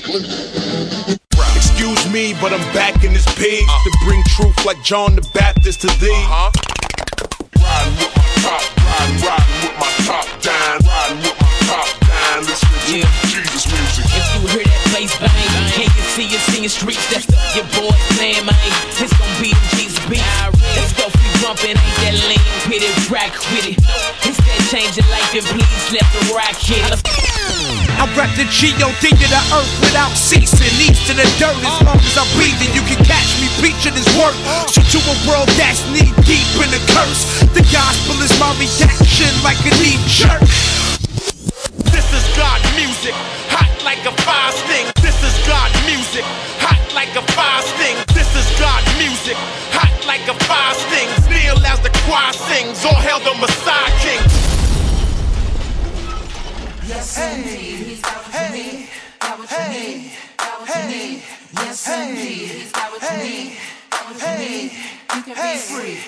Brooklyn. Excuse me, but I'm back in this page to bring truth like John the Baptist to thee. Riding with my top, riding with my top down, riding with my top down, listening to Jesus music. If you hear that bass bang, and you see us in the streets, that's your boy playing, man. It's gon' be them Jesus beats. That stuff we bumpin' ain't that lean, with it, rock with it. It's that change your life and please let the rock hit. I rap the G.O.D. to the earth without ceasing. East to the dirt, as long as I'm breathing, you can catch me preaching his work. Shoot to a world that's knee deep in the curse. The gospel is my reaction like a knee jerk. This is God music, hot like a fire sting. This is God music, hot like a fire sting. This is God music, hot like a fire sting. Kneel as the choir sings, all hail the Messiah King. Yes, indeed, he's got what you need. Got what you need. Got what you need. Yes, indeed, he's got what you need. Got what you need. You can be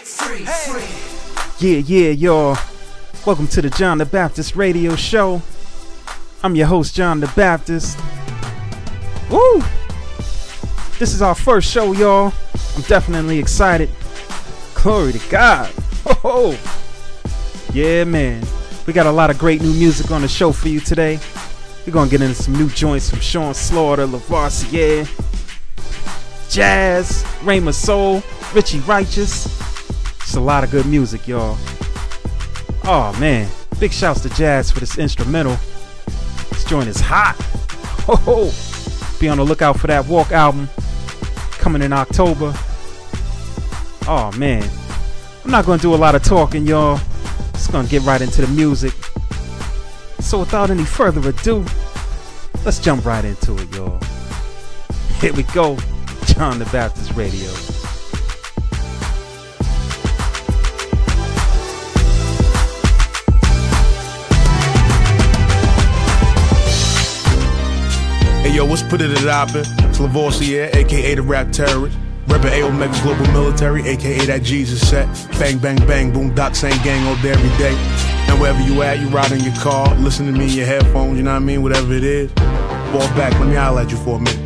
free. Yeah, y'all. Welcome to the John the Baptist Radio Show. I'm your host, John the Baptist. Woo! This is our first show, y'all. I'm definitely excited. Glory to God. Oh, yeah, man. We got a lot of great new music on the show for you today. We're gonna get into some new joints from Sean Slaughter, Lavoisier, Jazz, Rhema Soul, Richie Righteous. It's a lot of good music, y'all. Oh man, big shouts to Jazz for this instrumental. This joint is hot. Oh, be on the lookout for that Walk album coming in October. Oh man, I'm not gonna do a lot of talking, y'all. Just gonna get right into the music. So without any further ado, let's jump right into it, y'all. Here we go, John the Baptist Radio. Hey yo, what's put it at Oppen? It's Lavoisier, aka the Rap Terrorist. Reppin' A Omega Global Military, aka that Jesus set. Bang, bang, bang, boom, doc, same gang all day, every day. And wherever you at, you ride in your car, listen to me in your headphones, you know what I mean? Whatever it is. Fall back, let me holler at you for a minute.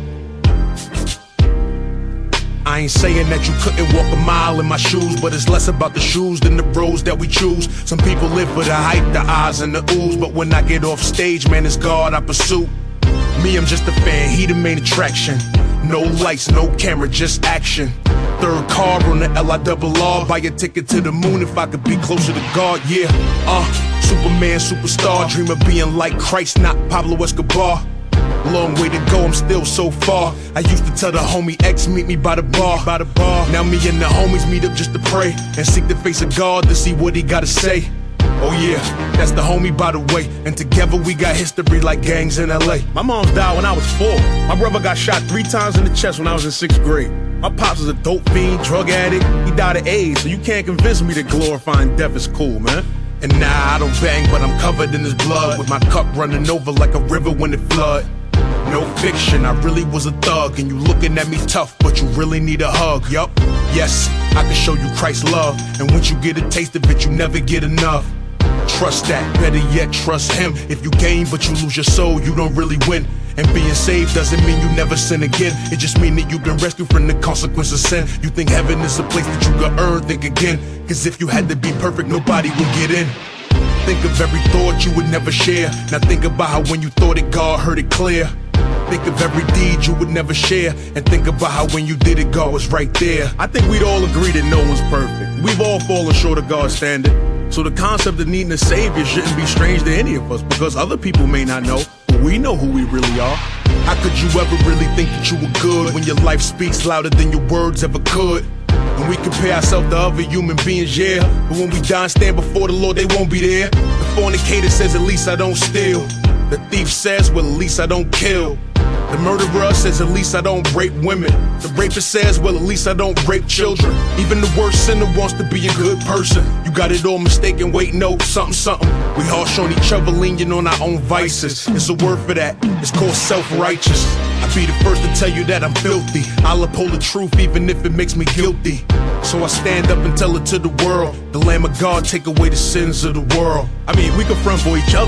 I ain't saying that you couldn't walk a mile in my shoes, but it's less about the shoes than the roads that we choose. Some people live for the hype, the eyes, and the ooze, but when I get off stage, man, it's God I pursue. Me, I'm just a fan, he the main attraction. No lights, no camera, just action. Third car on the LIRR. Buy a ticket to the moon if I could be closer to God, yeah. Superman, superstar. Dream of being like Christ, not Pablo Escobar. Long way to go, I'm still so far. I used to tell the homie X, meet me by the bar. Now me and the homies meet up just to pray and seek the face of God to see what he gotta say. Oh yeah, that's the homie by the way. And together we got history like gangs in LA. My mom's died when I was 4. My brother got shot 3 times in the chest when I was in 6th grade. My pops was a dope fiend, drug addict. He died of AIDS, so you can't convince me that glorifying death is cool, man. And nah, I don't bang, but I'm covered in his blood, with my cup running over like a river when it flood. No fiction, I really was a thug, and you looking at me tough, but you really need a hug, yup. Yes, I can show you Christ's love, and once you get a taste of it, you never get enough. Trust that, better yet trust him. If you gain but you lose your soul, you don't really win. And being saved doesn't mean you never sin again. It just means that you've been rescued from the consequence of sin. You think heaven is a place that you can earn, think again. Cause if you had to be perfect, nobody would get in. Think of every thought you would never share. Now think about how when you thought it, God heard it clear. Think of every deed you would never share. And think about how when you did it, God was right there. I think we'd all agree that no one's perfect. We've all fallen short of God's standard. So the concept of needing a savior shouldn't be strange to any of us, because other people may not know, but we know who we really are. How could you ever really think that you were good when your life speaks louder than your words ever could? When we compare ourselves to other human beings, yeah, but when we die and stand before the Lord, they won't be there. The fornicator says, at least I don't steal. The thief says, well, at least I don't kill. The murderer says, at least I don't rape women. The rapist says, well, at least I don't rape children. Even the worst sinner wants to be a good person. You got it all mistaken, wait, no, something. We harsh on each other, leaning on our own vices. It's a word for that, it's called self-righteous. I'll be the first to tell you that I'm filthy. I'll uphold the truth even if it makes me guilty. So I stand up and tell it to the world. The Lamb of God take away the sins of the world. I mean, we can front for each other,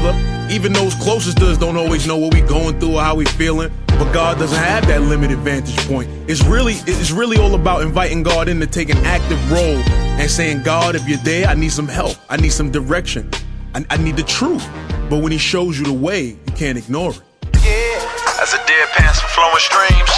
Even those closest to us don't always know what we going through or how we feeling. But God doesn't have that limited vantage point. It's really all about inviting God in to take an active role and saying, God, if you're there, I need some help. I need some direction. I need the truth. But when he shows you the way, you can't ignore it. Yeah. As the deer pants for flowing streams,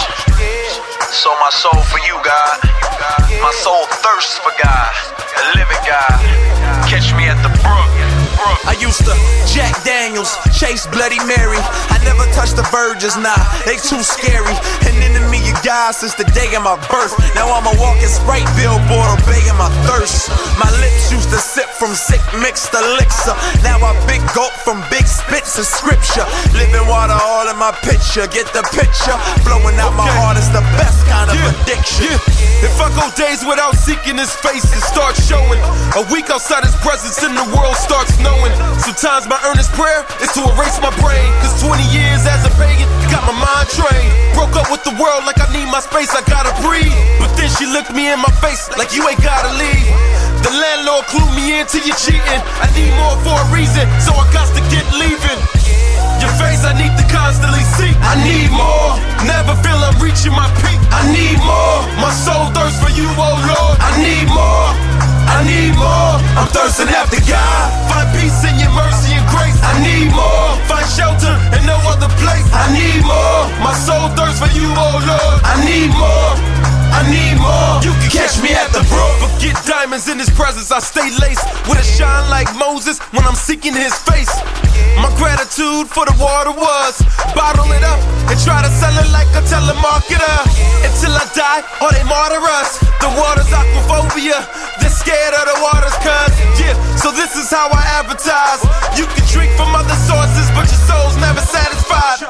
so my soul for you, God. My soul thirsts for God, the living God. Catch me at the brook. I used to Jack Daniels, chase Bloody Mary. I never touched the virgins, nah, they too scary. An enemy of God since the day of my birth. Now I'm a walking Sprite billboard, obeying my thirst. My lips used to sip from sick mixed elixir. Now I big gulp from big spits of scripture. Living water all in my picture, get the picture. Flowing out my heart is the best kind of addiction. If I go days without seeking his face, it starts showing. A week outside his presence and the world starts knowing. Sometimes my earnest prayer is to erase my brain. Cause 20 years as a pagan got my mind trained. Broke up with the world like I need my space, I gotta breathe. But then she looked me in my face like you ain't gotta leave. The landlord clued me into you cheating. I need more for a reason, so I got to get leaving. Your face I need to constantly seek. I need more, never feel I'm reaching my peak. I need more, my soul thirsts for you, oh Lord. I need more, I need more. I'm thirsting after God. Find peace in your mercy and grace. I need more, find shelter in no other place. I need more, my soul thirsts for you, oh Lord. I need more, I need more. You can catch me at the brook. Forget diamonds in his presence, I stay laced with a shine like Moses when I'm seeking his face. My gratitude for the water was bottle it up and try to sell it like a telemarketer. Until I die or they martyr us. The water's aquaphobia, they're scared of the waters cuz, yeah, so this is how I advertise. You can drink from other sources but your soul's never satisfied.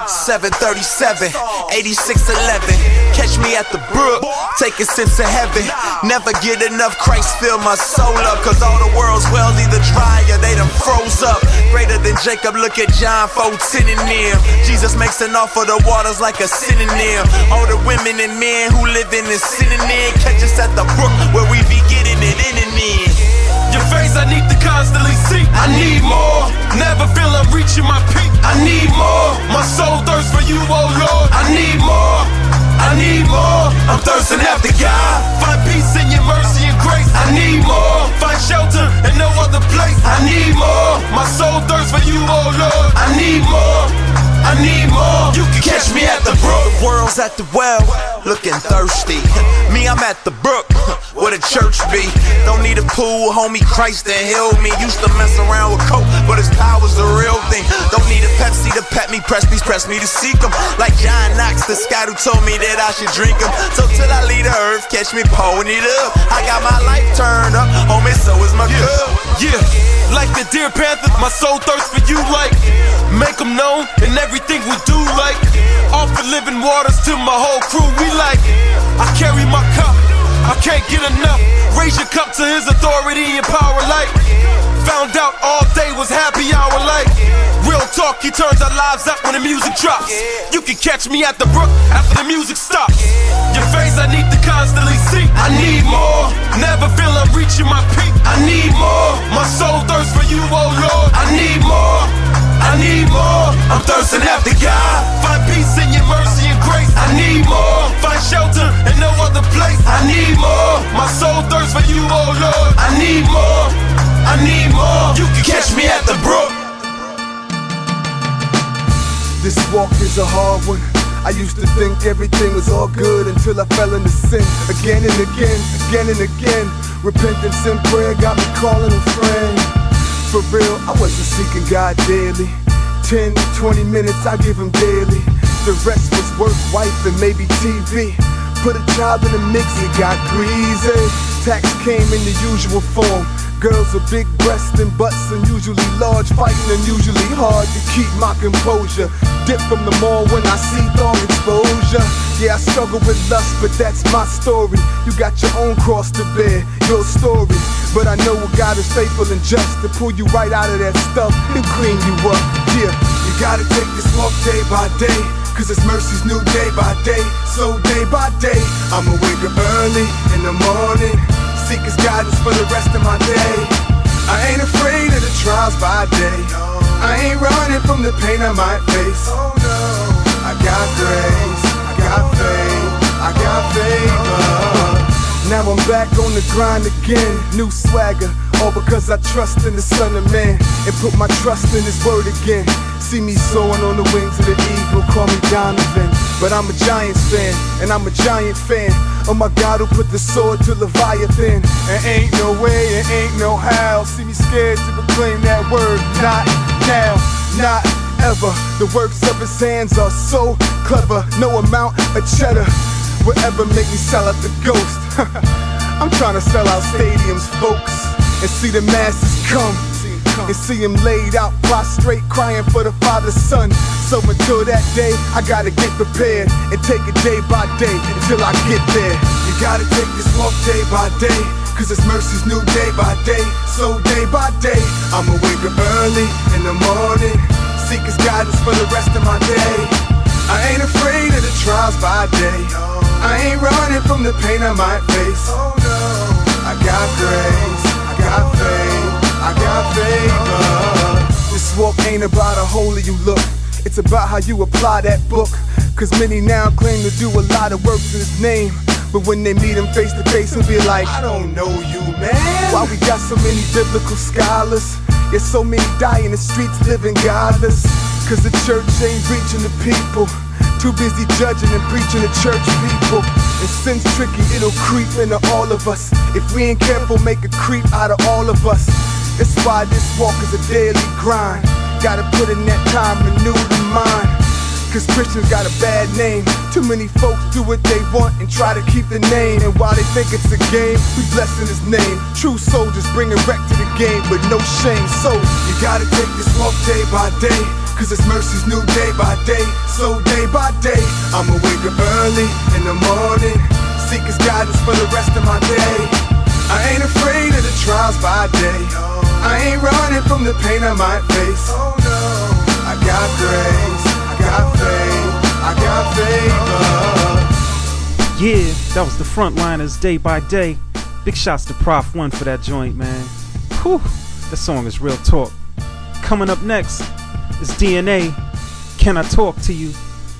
737, 8611, catch me at the brook, take a sense of heaven. Never get enough, Christ fill my soul up. Cause all the world's wells either dry or they done froze up. Greater than Jacob, look at John 4:10 in them. Jesus makes an offer, the waters like a synonym. All the women and men who live in this synonym, catch us at the brook where we be getting it in and in. Your face I need to constantly seek. I need more, never feel I'm reaching my peak. I need more, my soul thirsts for you, oh Lord. I need more, I need more. I'm thirsting after God. Find peace in your mercy and grace. I need more, find shelter in no other place. I need more, my soul thirsts for you, oh Lord. I need more, I need more. You can catch me at the brook. The world's at the well, looking thirsty. Me, I'm at the brook, where the church be. Don't need a pool, homie, Christ that healed me. Used to mess around with coke, but his power's the real thing. Don't need a Pepsi to pet me, press me to seek him. Like John Knox, the scout who told me that I should drink him. So till I leave the earth, catch me pouring it up. I got my life turned up, homie, so is my cup. Yeah, like the deer panther, my soul thirsts for you like. Make them known in everything we do like. Offer living waters to my whole crew, we like. I carry my cup, I can't get enough. Raise your cup to his authority and power like. Found out all day was happy hour like. Real talk, he turns our lives up when the music drops. You can catch me at the brook after the music stops. Your face I need to constantly seek. I need more, never feel I'm reaching my peak. I need more, my soul thirsts for you, oh Lord. I need more, I need more. I'm thirsting after God. Find peace in your mercy and grace. I need more, find shelter in no other place. I need more, my soul thirsts for you, oh Lord. I need more, I need more. You can catch me at the brook. This walk is a hard one. I used to think everything was all good until I fell into sin. Again and again, again and again. Repentance and prayer got me calling a friend. For real, I wasn't seeking God daily. 10, 20 minutes I give him daily. The rest was work, wife, and maybe TV. Put a child in the mix, it got greasy. Tax came in the usual form. Girls with big breasts and butts, unusually large, fighting unusually hard to keep my composure. Dip from the mall when I see thong exposure. Yeah, I struggle with lust, but that's my story. You got your own cross to bear, your story. But I know God is faithful and just to pull you right out of that stuff and clean you up. Yeah, you gotta take this walk day by day, cause His mercy's new day by day. So day by day, I'ma wake up early in the morning, seek His guidance for the rest of my day. I ain't afraid of the trials by day, I ain't running from the pain I might face. Oh no. I got grace, I got faith, I got favor. Now I'm back on the grind again, new swagger. All because I trust in the Son of Man and put my trust in His word again. See me soaring on the wings of the eagle, call me Donovan. But I'm a Giants fan, and I'm a giant fan of my God who put the sword to Leviathan. And ain't no way, and ain't no how. See me scared to proclaim that word, not now, not ever. The works of His hands are so clever. No amount of cheddar will ever make me sell out the ghost. I'm trying to sell out stadiums, folks, and see the masses come, and see Him laid out prostrate, crying for the Father's Son. So until that day, I gotta get prepared and take it day by day until I get there. You gotta take this walk day by day, cause His mercy's new day by day. So day by day, I'ma wake up early in the morning, seek His guidance for the rest of my day. I ain't afraid of the trials by day. I ain't running from the pain I might face. Oh no. I got grace, I got faith, I got favor. This walk ain't about how holy you look, it's about how you apply that book. Cause many now claim to do a lot of works in His name, but when they meet Him face to face, He'll be like, I don't know you, man. Why we got so many biblical scholars, yet so many die in the streets living godless? Cause the church ain't reaching the people, too busy judging and preaching to church people. And sin's tricky, it'll creep into all of us. If we ain't careful, make a creep out of all of us. That's why this walk is a daily grind. Gotta put in that time, renew the mind. Cause Christians got a bad name. Too many folks do what they want and try to keep the name. And while they think it's a game, we blessing His name. True soldiers bringing wreck to the game with no shame. So you gotta take this walk day by day, cause His mercy's new day by day. So day by day, I'ma wake up early in the morning, seek His guidance for the rest of my day. I ain't afraid of the trials by day. I ain't running from the pain I might face. Oh no. I got grace, I got faith, I got favor. Yeah, that was the Frontliners Day by Day. Big shouts to Prof One for that joint, man. Whew, that song is real talk. Coming up next is DNA. Can I talk to you?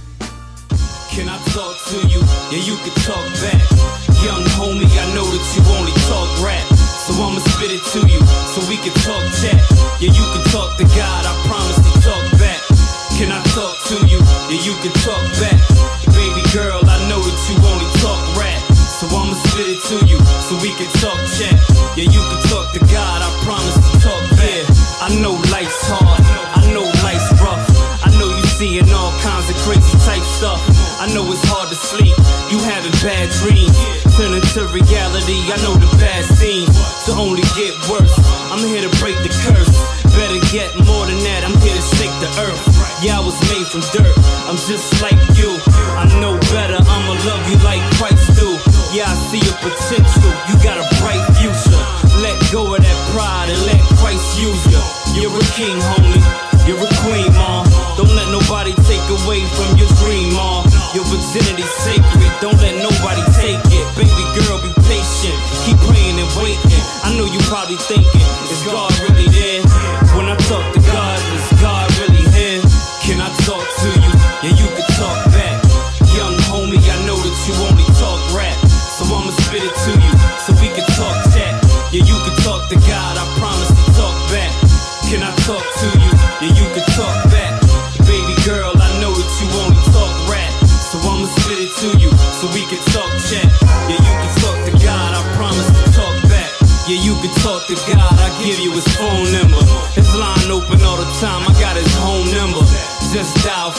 Can I talk to you? Yeah, you can talk back. Young homie, I know that you only talk rap, so I'ma spit it to you, so we can talk chat. Yeah, you can talk to God, I promise to talk back. Can I talk to you? Yeah, you can talk back. Baby girl, I know that you only talk rap, so I'ma spit it to you, so we can talk chat. Yeah, you can talk to God, I promise to talk back. I know life's hard, I know life's rough, I know you seeing all kinds of crazy type stuff. I know it's hard to sleep, you having bad dreams, turn into reality. I know the bad seems to only get worse. I'm here to break the curse, better get more than that, I'm here to shake the earth. Yeah, I was made from dirt, I'm just like you. I know better, I'ma love you like Christ do. Yeah, I see your potential, you got a bright future. Let go of that pride and let Christ use you. You're a king, homie, you're a queen, mom. Don't let nobody take away from your dream, mom. Your virginity's sacred, don't let nobody take it. Baby girl, be patient, keep praying and waiting. I know you probably thinking, is God really there? When I talk to God, is God really here? Can I talk to you? Yeah, you can talk back. Young homie, I know that you only talk rap, so I'ma spit it to you, so we can talk chat. Yeah, you can talk to God, I promise to talk back. Can I talk to you? Yeah, you can talk back. Baby girl, I know that you only talk rap, so I'ma spit it to you, so we can talk chat. Yeah, you can talk to God, I promise to talk back. Yeah, you can talk to God, I give you His phone number. His line open all the time, I got His home number. Just dial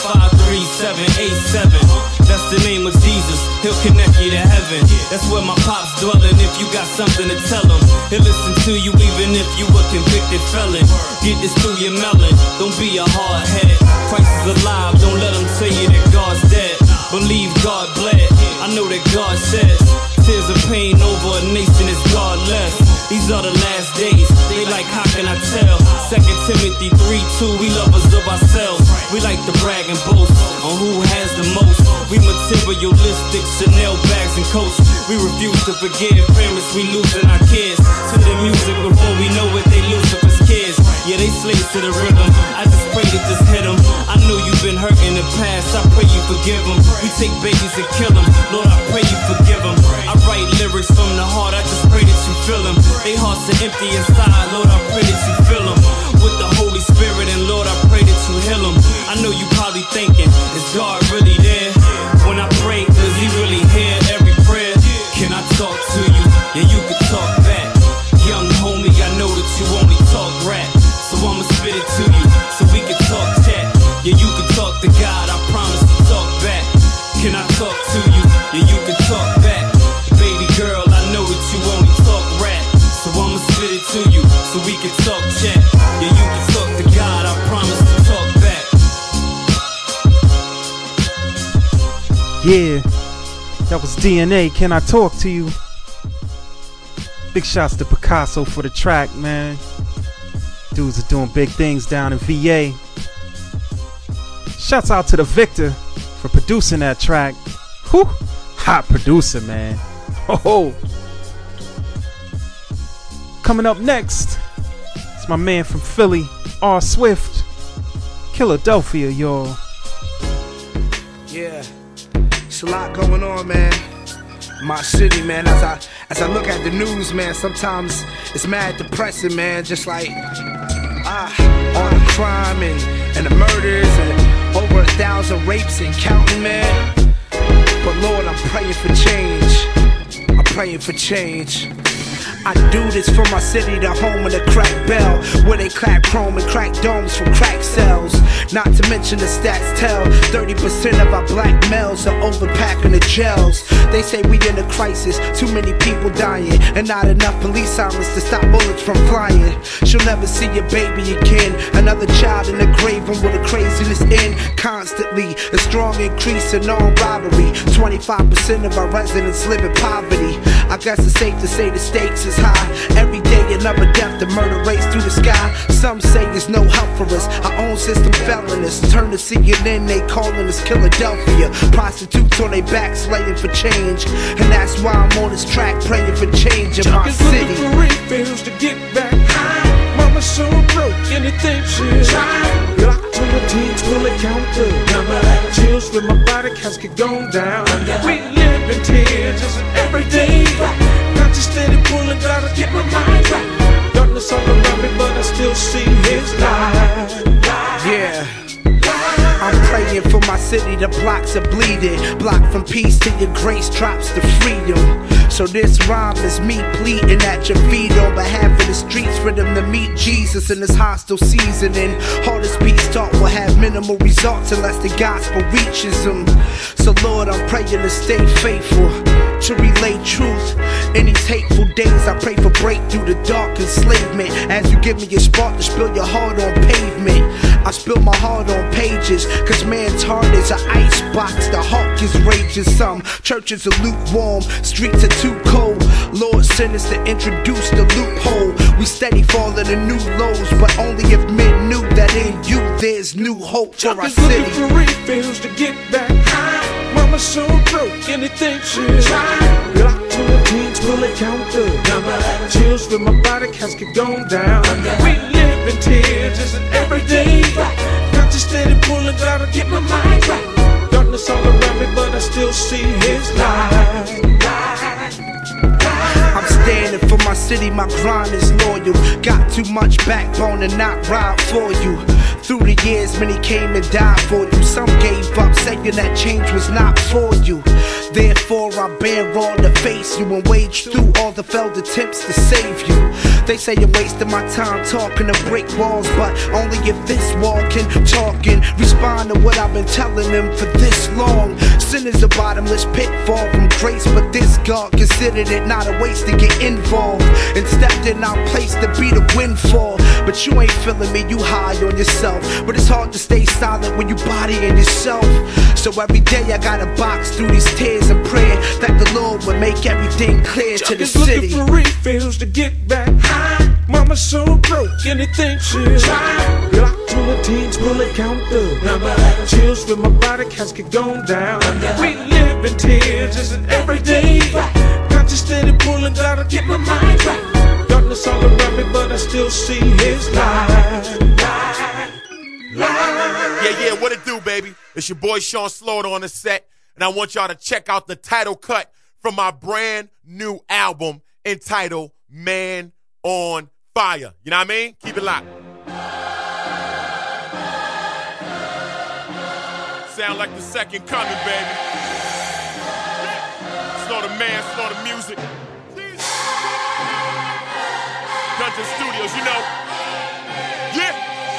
53787. That's the name of Jesus, He'll connect you to heaven. That's where my pop's dwelling. If you got something to tell Him, He'll listen to you even if you a convicted felon. Get this through your melon, don't be a hard head. Christ is alive, don't let Him tell you that God's dead. Believe God bled, I know that God says tears of pain over a nation is godless. These are the last days, they like how can I tell? 2 Timothy 3:2, we lovers of ourselves. We like to brag and boast on who has the most. We materialistic, Chanel bags and coats. We refuse to forgive parents, we losing our kids to the music before we know it, they Lucifer's kids. Yeah, they slaves to the rhythm. I just pray to just hit them. I know you've been hurt in the past, I pray you forgive them. We take babies and kill them, Lord, I pray you forgive them. I write lyrics from the heart, I just pray that you feel them. They hearts are empty inside, Lord, I pray that you fill them with the Holy Spirit, and Lord, I pray that you heal them. I know you probably thinking, is God really there? When I pray, does he really hear every prayer? Can I talk to you? Yeah, you can talk back. Young homie, I know that you only talk rap, so I'ma spit it to you, so we can talk chat. Yeah, you can talk to God, I promise to talk back. Can I talk to you? Yeah, you can talk back. Baby girl, I know that you only talk rap, so I'ma spit it to you, so we can talk chat. Yeah, you can talk to God, I promise to talk back. Yeah, that was DNA. Can I talk to you? Big shouts to Picasso for the track, man. Dudes are doing big things down in VA. Shouts out to the Victor for producing that track. Whew, hot producer, man. Ho. Coming up next, it's my man from Philly, R. Swift. Philadelphia, y'all. Yeah, it's a lot going on, man. My city, man. As I look at the news, man, sometimes it's mad depressing, man. Just like all the crime and the murders and over 1,000 rapes and counting, man. But Lord, I'm praying for change. I'm praying for change. I do this for my city, the home of the crack bell, where they clap chrome and crack domes from crack cells. Not to mention the stats tell 30% of our black males are overpacking the jails. They say we in a crisis, too many people dying, and not enough police sirens to stop bullets from flying. She'll never see a baby again, another child in the grave, and with the craziness in constantly. A strong increase in armed robbery, 25% of our residents live in poverty. I guess it's safe to say the stakes is high. Every day another death, the murder race through the sky. Some say there's no help for us, our own system failing us. Turn to CNN, they calling us Philadelphia. Prostitutes on their backs slaying for change, and that's why I'm on this track praying for change in my city. For refills to get back high. Mama's so broke, anything she'll try. Locked to the teens, will it count up? Chills with my body, casket going down. We live in tears, it's an everyday. Got to steady pulling, gotta keep my mind right. Darkness all around me, but I still see his light. Yeah, I'm praying for my city, the blocks are bleeding. Blocked from peace to your grace drops to freedom. So this rhyme is me pleading at your feet on behalf of the streets for them to meet Jesus in this hostile seasoning. Hardest peace talk will have minimal results unless the gospel reaches them. So Lord, I'm praying to stay faithful, to relay truth in these hateful days. I pray for breakthrough the dark enslavement. As you give me a spark to spill your heart on pavement, I spill my heart on pages, cause man's heart is an icebox. The hawk is raging, some churches are lukewarm, streets are too cold. Lord send us to introduce the loophole. We steady falling to new lows, but only if men knew that in you there's new hope for our city. Looking for refills to get back high. Mama's so broke, anything she'll try. Locked to the teens, will it count up? Chills with my body, casket going down. We live in tears, it's an everyday. Got to steady pulling, gotta keep my mind right. Darkness all around me, but I still see his light. I'm standing for my city, my grind is loyal. Got too much backbone to not ride for you. Through the years, many came and died for you. Some gave up, saying that change was not for you. Therefore, I bear all to face you and wage through all the failed attempts to save you. They say I'm wasting my time talking to brick walls, but only if this wall can talk and respond to what I've been telling them for this long. Sin is a bottomless pitfall from grace, but this God considered it not a waste to get involved and stepped in our place to be the windfall. But you ain't feeling me, you high on yourself. But it's hard to stay silent when you bodying yourself. So every day I gotta box through these tears and pray that the Lord would make everything clear to the city. Looking for refills to get back high. Mama's so broke, anything she'll try. Locked to the teens, will it count up? Chills with my body, casket going down. We live in tears, it's an everyday. Got to steady pulling, gotta keep my mind right. darkness all around me, but I still see his light. Yeah, what it do, baby? It's your boy Sean Slaughter on the set, and I want y'all to check out the title cut from my brand new album entitled Man on Fire. You know what I mean? Keep it locked. Sound like the second coming, baby. Slaughter man, Slaughter music. Dungeon Studios, you know. Yeah.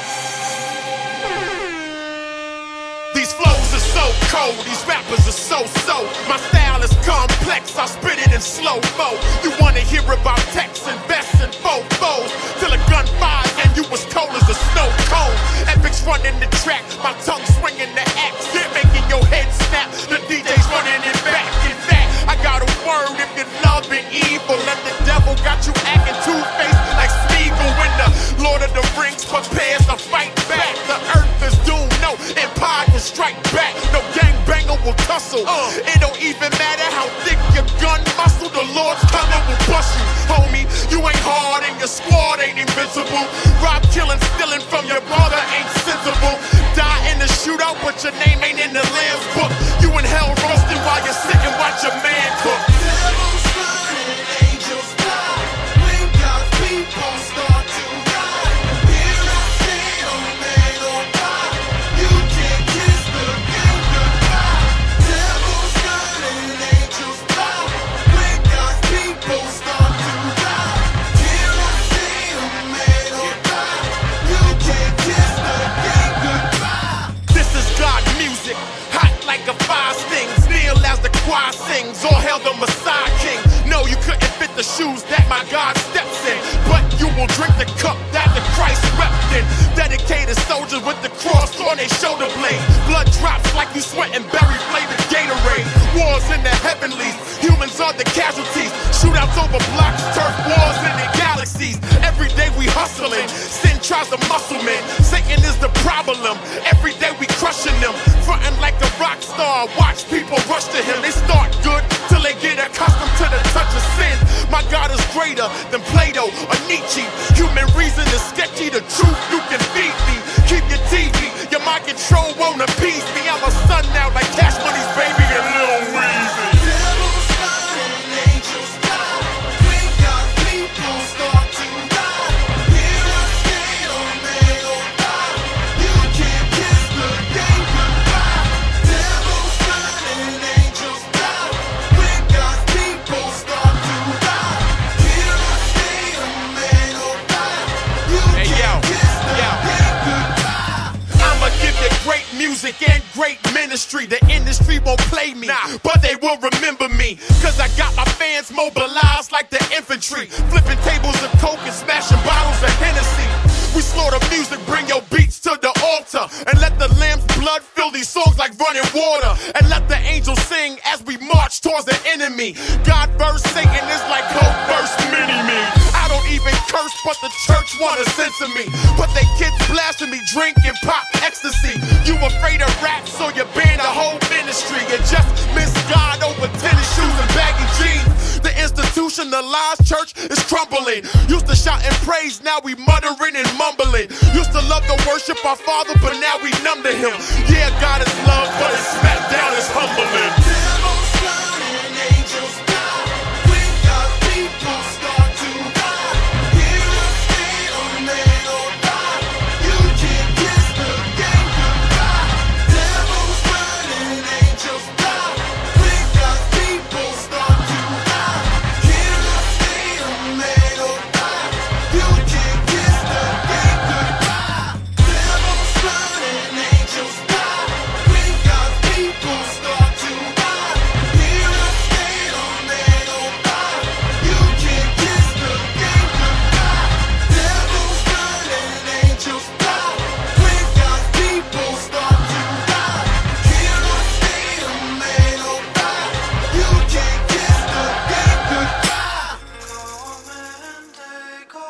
These flows are so cold, these rappers are so. My style is complex, I spit it in slow-mo. You wanna hear about techs and vests and fofos, till a gun fires and you was cold as a snow cone. Epics running the track, my tongue swinging the axe, making your head snap, the DJ's running it back. In fact, I got a word if you're loving evil, and the devil got you acting two-faced like Smeagol when the Lord of the Rings prepares to fight back. The earth is doomed, no empire can strike back, no gangbanger will tussle. It don't even matter how thick your gun muscle, the Lord's coming will bust you, homie. You ain't hard and your squad ain't invincible. Rob killing, stealing from your brother ain't sensible. Die in the shootout, but your name ain't in the Lamb's book. You in hell roasting while you're sitting, watch your man cook. Devil's running, angels fly. When God's people start to ride, here I stand, oh man on fire. You can't kiss the game goodbye. Devil's running, angels fly. When God's people start to ride, here I stand, oh man on fire. You can't kiss the game goodbye. This is God music, hot like a fire stings, kneel as the choir sings, all hail the Messiah King. No, you couldn't fit the shoes that my God steps in, but you will drink the cup that the Christ wept in. Dedicated soldiers with the cross on their shoulder blade. Blood drops like you sweating berry flavored Gatorade. Wars in the heavenlies, humans are the casualties. Shootouts over blocks, turf wars in the galaxies. Every day we hustling, sin tries to muscle men. Satan is the problem, every day we crushing them. Frontin' like a rock star, watch people rush to him. They start good till they get accustomed to the touch of sin. My God is greater than Plato or Nietzsche. Human reason is sketchy, the truth you can feed me. Keep your TV, your mind control won't appease me. I'm a son now like Cash Money's baby and Lil Weezy. Devil's running, angels fly. When God's people start to ride, here I stand, oh man on fire. You can't kiss the game goodbye. Devil's running, angels fly. When God's people start to ride, here I stand, oh man on fire. You can't kiss the game goodbye. I'ma give you great music and great ministry. The industry won't play me, but they will remember me. Cause I got my fans mobilized like the infantry, flipping tables of coke and smashing bottles of Hennessy. We slaughter music, bring your beats to the altar, and let the lamb's blood fill these songs like running water. And let the angels sing as we march towards the enemy. God verse Satan is like Hope verse mini-me. I don't even curse, but the church wanna censor me. But they kids blasting me, drinking pop ecstasy. You afraid of rap, so you ban the whole ministry. You just miss God over tennis shoes and baggy jeans. The institutionalized church is crumbling. Used to shout and praise, now we muttering and mumbling. Used to love to worship our Father, but now we numb to Him. Yeah, God is love, but His smackdown is humbling. Devil's running, angels fly. When God's people start to ride, here I stand, oh man on fire. You can't kiss the game goodbye. Devil's running, angels fly. When God's people start to ride, here I stand, oh man on fire. You can't kiss the game goodbye. Devil's running, angels fly. When God's people start to ride, here I stand, oh man on fire. You can't kiss the game goodbye. Devil's running, angels fly. When God's people start to ride, here I stand, oh man on fire. You can't kiss the game goodbye. Come and take a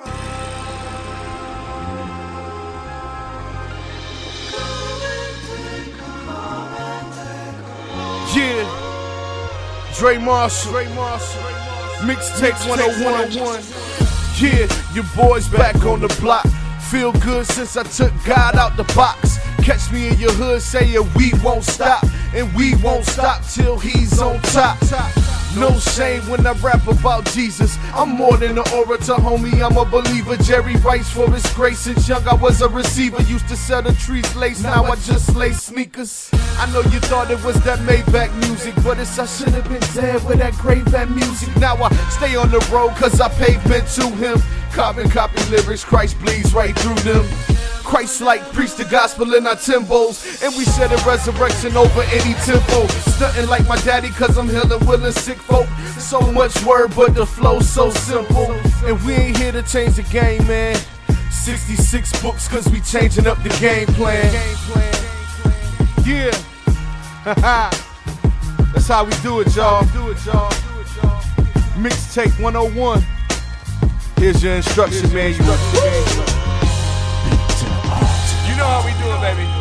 Yeah, Dre Marshall, Mixtape 101. Yeah, your boy's back on the block. Feel good since I took God out the box. Catch me in your hood saying we won't stop, and we won't stop till he's on top. No shame when I rap about Jesus. I'm more than an orator, homie, I'm a believer. Jerry writes for his grace. Since young I was a receiver. Used to sell the trees lace, now I just lay sneakers. I know you thought it was that Maybach music, but it's I should have been dead with that great bad music. Now I stay on the road cause I pavement to him. Carbon copy lyrics, Christ bleeds right through them. Christ-like, preach the gospel in our Timbos, and we said a resurrection over any tempo. Stunting like my daddy cause I'm healing, willing sick folk. So much word but the flow's so simple. And we ain't here to change the game, man. 66 books cause we changing up the game plan. Yeah, that's how we do it, y'all. Mixtape 101. Here's your instruction manual. You know how we do it, baby.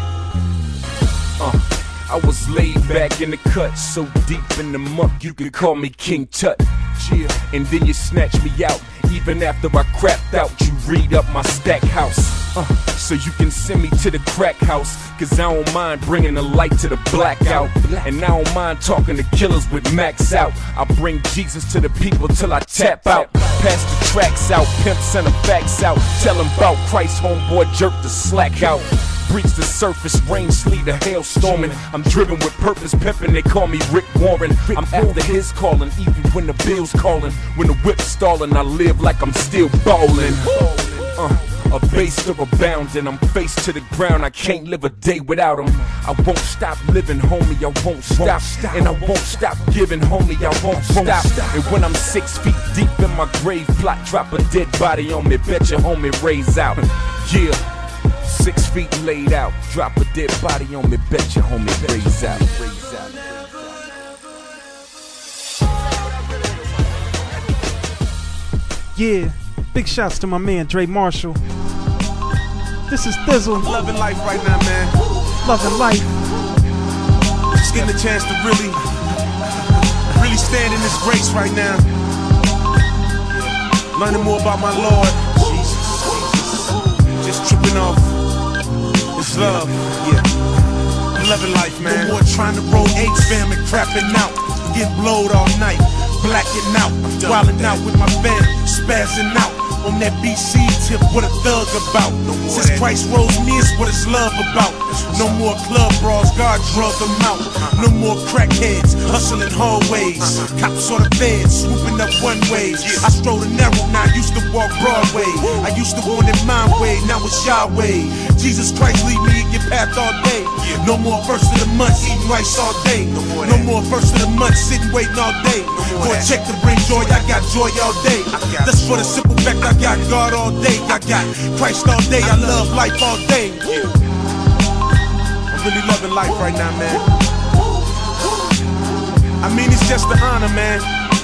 I was laid back in the cut, so deep in the muck you could call me King Tut. Yeah. And then you snatch me out, even after I crapped out. You read up my stack house, so you can send me to the crack house. Cause I don't mind bringing the light to the blackout, and I don't mind talking to killers with max out. I bring Jesus to the people till I tap out. Pass the tracks out, pimp send the facts out. Tell them about Christ, homeboy, jerk the slack out. Breach the surface, rain, sleet, a hailstorming. I'm driven with purpose, pimping, they call me Rick Warren. I'm after his calling, even when the bill's calling. When the whip's stalling, I live like I'm still ballin'. A base of abounding, I'm face to the ground, I can't live a day without him. I won't stop living, homie, I won't stop. And I won't stop giving, homie, I won't stop. And when I'm 6 feet deep in my grave plot, drop a dead body on me, bet your homie raise out. Yeah, 6 feet laid out, drop a dead body on me, bet your homie raise out. Yeah, big shouts to my man Dre Marshall. This is Thizzle. Loving life right now, man. Loving life. Just getting a chance to really stand in this grace right now. Learning more about my Lord. Just tripping off this love. Yeah. Loving life, man. No more trying to roll H fam and crapping out. Get blowed all night. Blacking out. Wilding out with my fam. Spazzing out. On that BC tip, what a thug about. Since Christ rose me, it's what it's love about. No more club brawls, God drug them out. No more crackheads, hustling hallways. Cops on the feds, swooping up one ways. I stroll the narrow, now I used to walk Broadway. I used to want it my way, now it's Yahweh. Jesus Christ, lead me in your path all day. No more first of the month, eating rice all day. No more first of the month, sitting waiting all day. For a check to bring joy, I got joy all day. That's for the simple fact I got God all day, I got Christ all day, I love life all day. I'm really loving life right now, man. I mean, it's just an honor, man,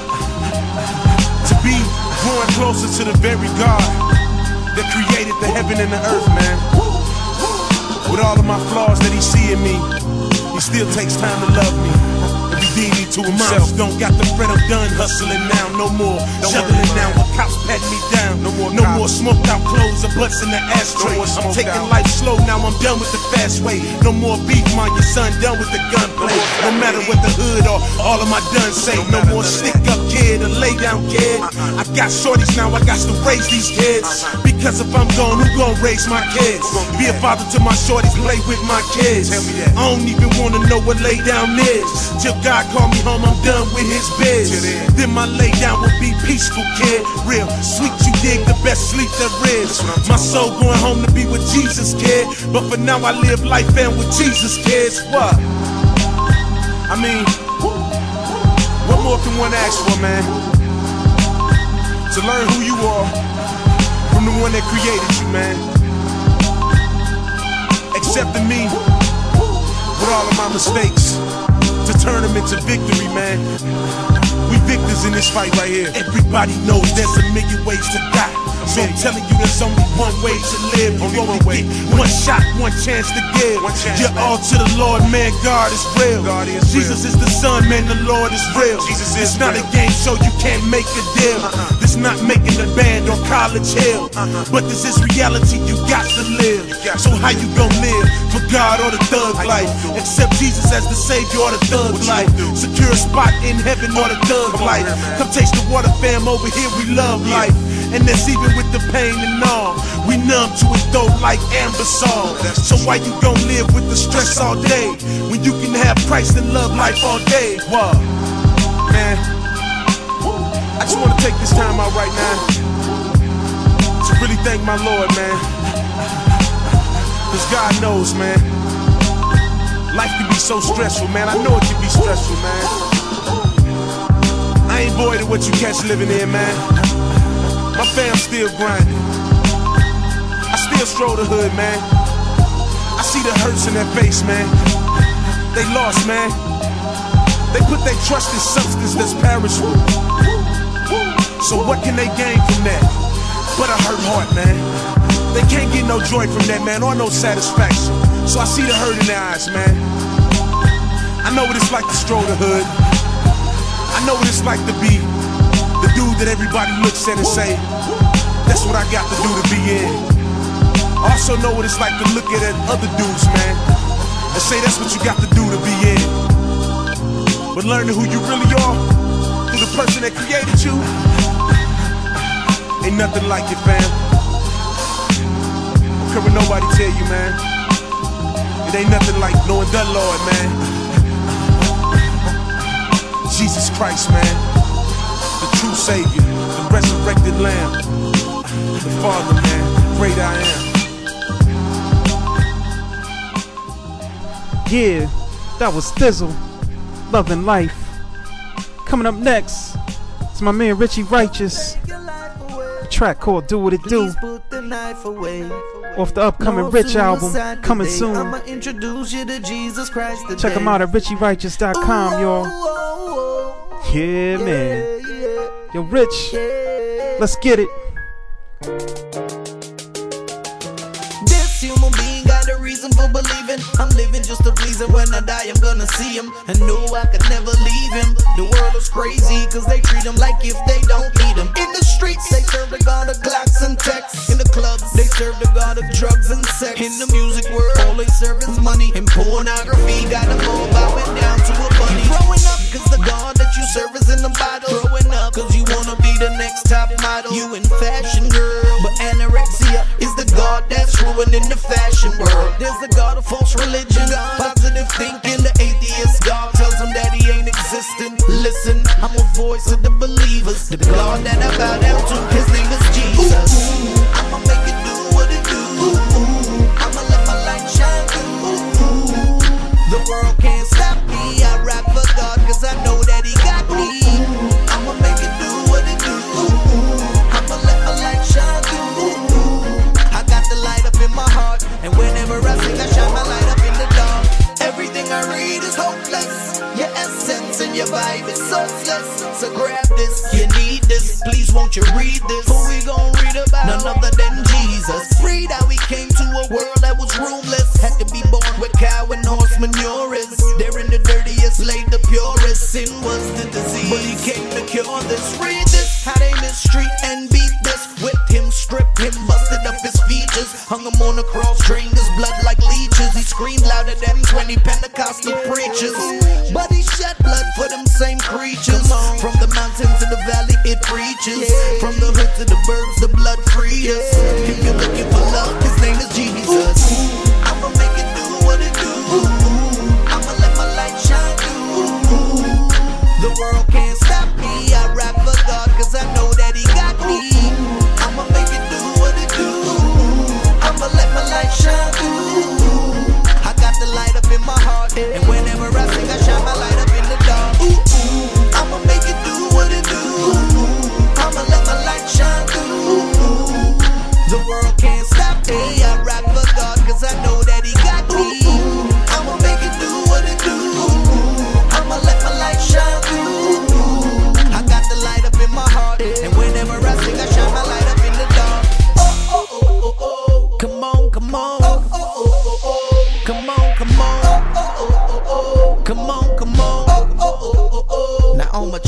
to be growing closer to the very God that created the heaven and the earth, man. With all of my flaws that he see in me, he still takes time to love me and redeem me to himself. Don't got the bread, I'm done hustling now. No more shoveling now when cops pat me down. No more smoked out clothes or butts in the ashtray. I'm taking life slow now, I'm done with the fast way. No more beef, mind your son, done with the gunplay. No matter what the hood or all of my done say. No more stick up kid or lay down kid. I got shorties now, I got to raise these kids. Because if I'm gone, who gon' raise my kids? Be a father to my shorties, play with my kids. I don't even wanna know what lay down is. Till God call me home, I'm done with his biz. Then my lay down will be peaceful, kid. Real sweet, you dig, the best sleep there is. My soul going home to be with Jesus, kid. But for now I live life and with Jesus, kids. What? I mean, what more can one ask for, man? To learn who you are from the one that created you, man. Accepting me with all of my mistakes to turn them into victory, man. We victors in this fight right here. Everybody knows there's a million ways to die. So I'm telling you, there's only one way to live. You only get one shot, one chance to give. You're all to the Lord, man. God is real. Jesus is the Son, man. The Lord is real. It's not a game show, you can't make a deal. This not making a band on College Hill, but this is reality you got to live. So how you gon' live for God or the thug life? Accept Jesus as the Savior or the thug life. Secure a spot in heaven or the thug life. Come taste the water, fam. Over here we love life, and that's even with the pain and all. We numb to it though like Ambisol. So why you gon' live with the stress all day when you can have Christ and love life all day? Wow, man. I just wanna take this time out right now to really thank my Lord, man. Cause God knows, man, life can be so stressful, man. I know it can be stressful, man. I ain't void of what you catch living in, man. My fam still grinding. I still stroll the hood, man. I see the hurts in their face, man. They lost, man. They put their trust in substance that's perishable. So what can they gain from that? But a hurt heart, man. They can't get no joy from that, man, or no satisfaction. So I see the hurt in their eyes, man. I know what it's like to stroll the hood. I know what it's like to be the dude that everybody looks at and say, that's what I got to do to be in. I also know what it's like to look at other dudes, man, and say that's what you got to do to be in. But learning who you really are through the person that created you, ain't nothing like it, fam. Don't care what nobody tell you, man. It ain't nothing like knowing the Lord, man. Jesus Christ, man. The true Savior, the resurrected Lamb. The Father, man. Great I am. Yeah, that was Thizzle. Loving Life. Coming up next, it's my man Richie Righteous. A track called Do What It Do. Off the upcoming Rich album, coming soon. Check him out at richierighteous.com, y'all. Yeah, man. Yo, Rich, let's get it. This human being got a reason for believing. I'm living just to please him. When I die, I'm gonna see him. And know I could never leave him. The world is crazy, cause they treat him like if they don't need him. In the streets, they serve the god of Glocks and texts. In the clubs, they serve the god of drugs and sex. In the music world, all they serve is money. And pornography got them all bowing down to a bunny. Growing up, cause the god that you serve is in the bottle. Growing up, cause you wanna be the next top model. You in fashion, girl. But anorexia is the god that's ruining the fashion world. There's the god of false religion, positive thinking. The atheist god tells him that he ain't existing. Listen, I'm a voice of the believers. The god that I bow down to, his name is Jesus. I'ma make it do what it do. I'ma let my light shine through. The world can't stop me. I rap for God cause I know that he got me. I'ma make it do what it do. I'ma let my light shine through. I got the light up in my heart, and whenever I sing I shine my light up in the dark. Everything I read is hopeless. Your essence and your vibe is soulsless. So grab this, you need this. Please won't you read this? Who we gon' read about? None other than Jesus. Read how he came to a world that was roomless. Had to be born with cow and horse manures. They're in the dirtiest, laid the purest. Sin was the disease, but he came to cure this. Read this, how they mistreat and beat this. Whipped him, stripped him, busted up his features. Hung him on a cross, drained his blood like leeches. He screamed louder than 20 Pentecostal preachers. But he shed blood for them same creatures. From the mountain to the valley, it preaches. From the hood to the burbs, the blood frees us. If you're looking for love, his name is Jesus. I'ma make it do what it do. I'ma let my light shine through. The world can't stop me. I rap for God cause I know that he got me. I'ma make it do what it do. I'ma let my light shine through. I got the light up in my heart, and whenever I sing I shine my light up in the dark. I'ma make it do what it do. I'ma let my light shine through. The world can't stop me. I rap for God cause I know that he got me. I'ma make it do what it do. I'ma let my light shine through.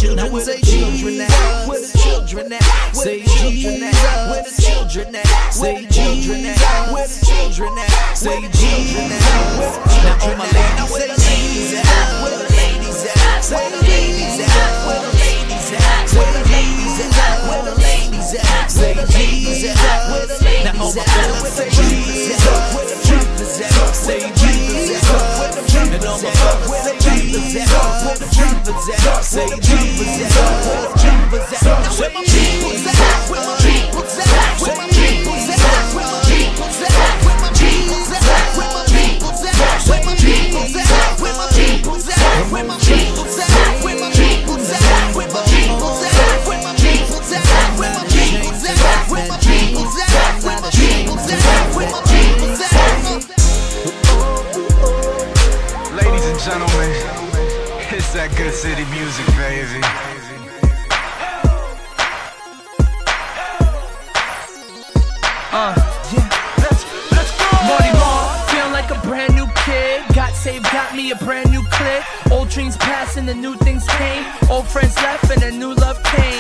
children say Jesus? Where the children at? Say Jesus. Where the children at? Say Jesus. Where the children at? Say Jesus. Now all my ladies say Jesus. Where the ladies at? Where the ladies at? Where the ladies at? Where the ladies at? Where the ladies at? Say Jesus. Where the ladies at? Now all my fellas say Jesus. Where the troopers at? Say Jesus. Where the troopers at? Where the troopers at? Where the troopers at? Say Jesus. Where the troopers at? Where my people's at? Where my people's at? Where my people's at? Where my people's at? Where my people's at? Where my people's at? Where my people's at? Where my people's at? Where my people's at? Where my people's at? Where my people's at? Where my people's at? Where my people's at? Where my people's at? Where my people's at? Where my people's at? Ladies and gentlemen, it's that good city music, baby. Let's go. Marty Marr, feeling like a brand new kid. Got saved, got me a brand new clip. Old dreams passed and the new things came. Old friends left and a new love came.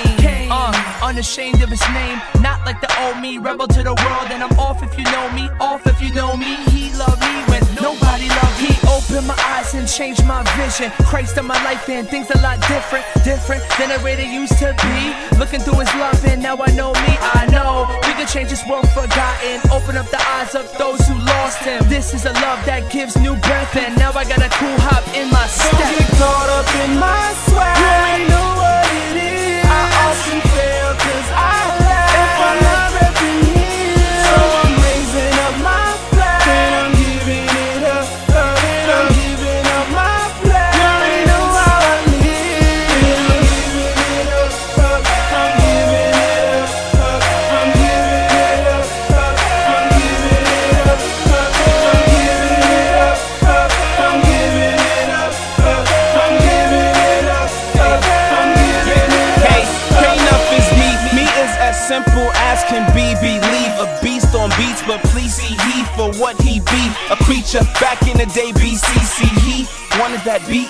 Unashamed of his name, not like the old me. Rebel to the world and I'm off if you know me. Off if you know me. He loved me when nobody loved me. He opened my eyes and changed my vision. Christ in my life and things a lot different. Different than the way they used to be. Looking through his love and now I know me. I know we can change this world forgotten. Open up the eyes of those who lost him. This is a love that gives new breath. And now I got a cool hop in my step. Don't get caught up in my swag. You ain't know what it is. I often fail cause I laugh. If I'm not repping here, so I'm raising up my flag. And I'm giving it up, and I'm giving up my flag. You ain't know how I live. I'm giving it up, I'm giving it up, I'm giving it up, I'm giving it up, I'm giving it up, I'm giving it up, I'm giving it up, I'm giving it up. Hey, enough is me is as simple as can be. Believe a beast on beats, but please see he for what he be. A creature back in the day, BCC. He wanted that BET